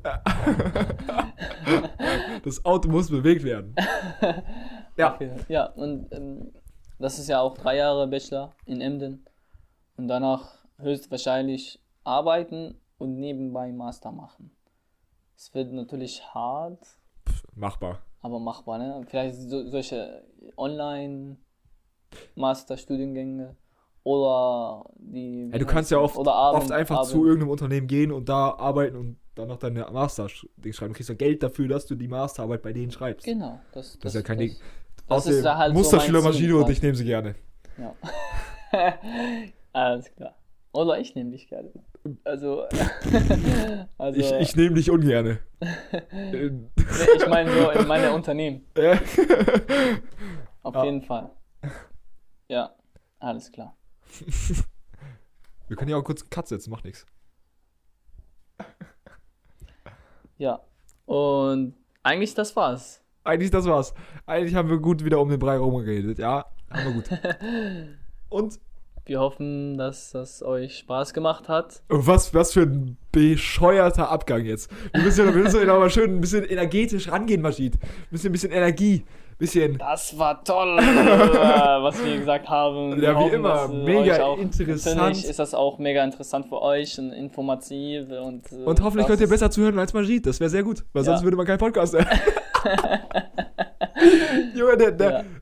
Speaker 2: Das Auto muss bewegt werden. Ja.
Speaker 1: ja, und das ist ja auch 3 Jahre Bachelor in Emden und danach höchstwahrscheinlich arbeiten und nebenbei Master machen. Es wird natürlich hart,
Speaker 2: Machbar.
Speaker 1: aber machbar, ne? Vielleicht solche Online-Master-Studiengänge oder die...
Speaker 2: Ja, du kannst ja oft
Speaker 1: Abend,
Speaker 2: einfach zu irgendeinem Unternehmen gehen und da arbeiten und dann noch deine Master-Ding schreiben. Du kriegst ja Geld dafür, dass du die Masterarbeit bei denen schreibst.
Speaker 1: Genau.
Speaker 2: Das ist ja kein Ding.
Speaker 1: Das ist da halt
Speaker 2: Musterschüler
Speaker 1: so mein
Speaker 2: Maschine
Speaker 1: Ziel,
Speaker 2: und ich nehme sie gerne.
Speaker 1: Ja. Alles klar. Oder ich nehme dich gerne. Also,
Speaker 2: Ich nehme dich ungerne.
Speaker 1: ich meine so in meine Unternehmen.
Speaker 2: Ja.
Speaker 1: Auf
Speaker 2: Ja.
Speaker 1: jeden Fall. Ja, alles klar.
Speaker 2: Wir können ja auch kurz einen Cut setzen, macht nichts.
Speaker 1: Ja. Und eigentlich das war's.
Speaker 2: Eigentlich das war's. Eigentlich haben wir gut wieder um den Brei rumgeredet. Ja, haben wir gut. Und
Speaker 1: Wir hoffen, dass das euch Spaß gemacht hat.
Speaker 2: was für ein bescheuerter Abgang jetzt. Wir müssen ja mal schön ein bisschen energetisch rangehen, Majid. Ein bisschen Energie. Bisschen.
Speaker 1: Das war toll, was wir gesagt haben.
Speaker 2: Ja,
Speaker 1: Wir
Speaker 2: wie
Speaker 1: hoffen,
Speaker 2: immer,
Speaker 1: dass,
Speaker 2: mega
Speaker 1: euch auch
Speaker 2: interessant.
Speaker 1: persönlich ist das auch mega interessant für euch und informativ. Und
Speaker 2: Hoffentlich könnt ihr besser zuhören als Majid. Das wäre sehr gut, weil sonst
Speaker 1: Ja.
Speaker 2: würde man keinen Podcast hören. Junge,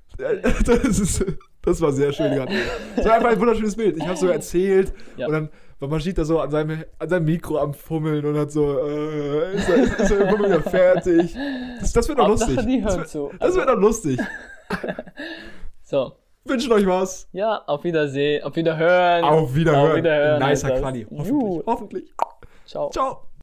Speaker 2: das war sehr schön gerade. Das war einfach ein wunderschönes Bild. Ich habe so erzählt
Speaker 1: Ja.
Speaker 2: und dann Weil man sieht da so an seinem Mikro am Fummeln und hat so, ist er irgendwann wieder fertig. Das wird doch lustig.
Speaker 1: Die hören zu.
Speaker 2: Das wird doch lustig.
Speaker 1: So.
Speaker 2: Wünschen euch was.
Speaker 1: Ja, auf Wiedersehen. Auf Wiederhören.
Speaker 2: Auf Wiederhören.
Speaker 1: Nicer
Speaker 2: Quali. Hoffentlich.
Speaker 1: Ciao.
Speaker 2: Ciao.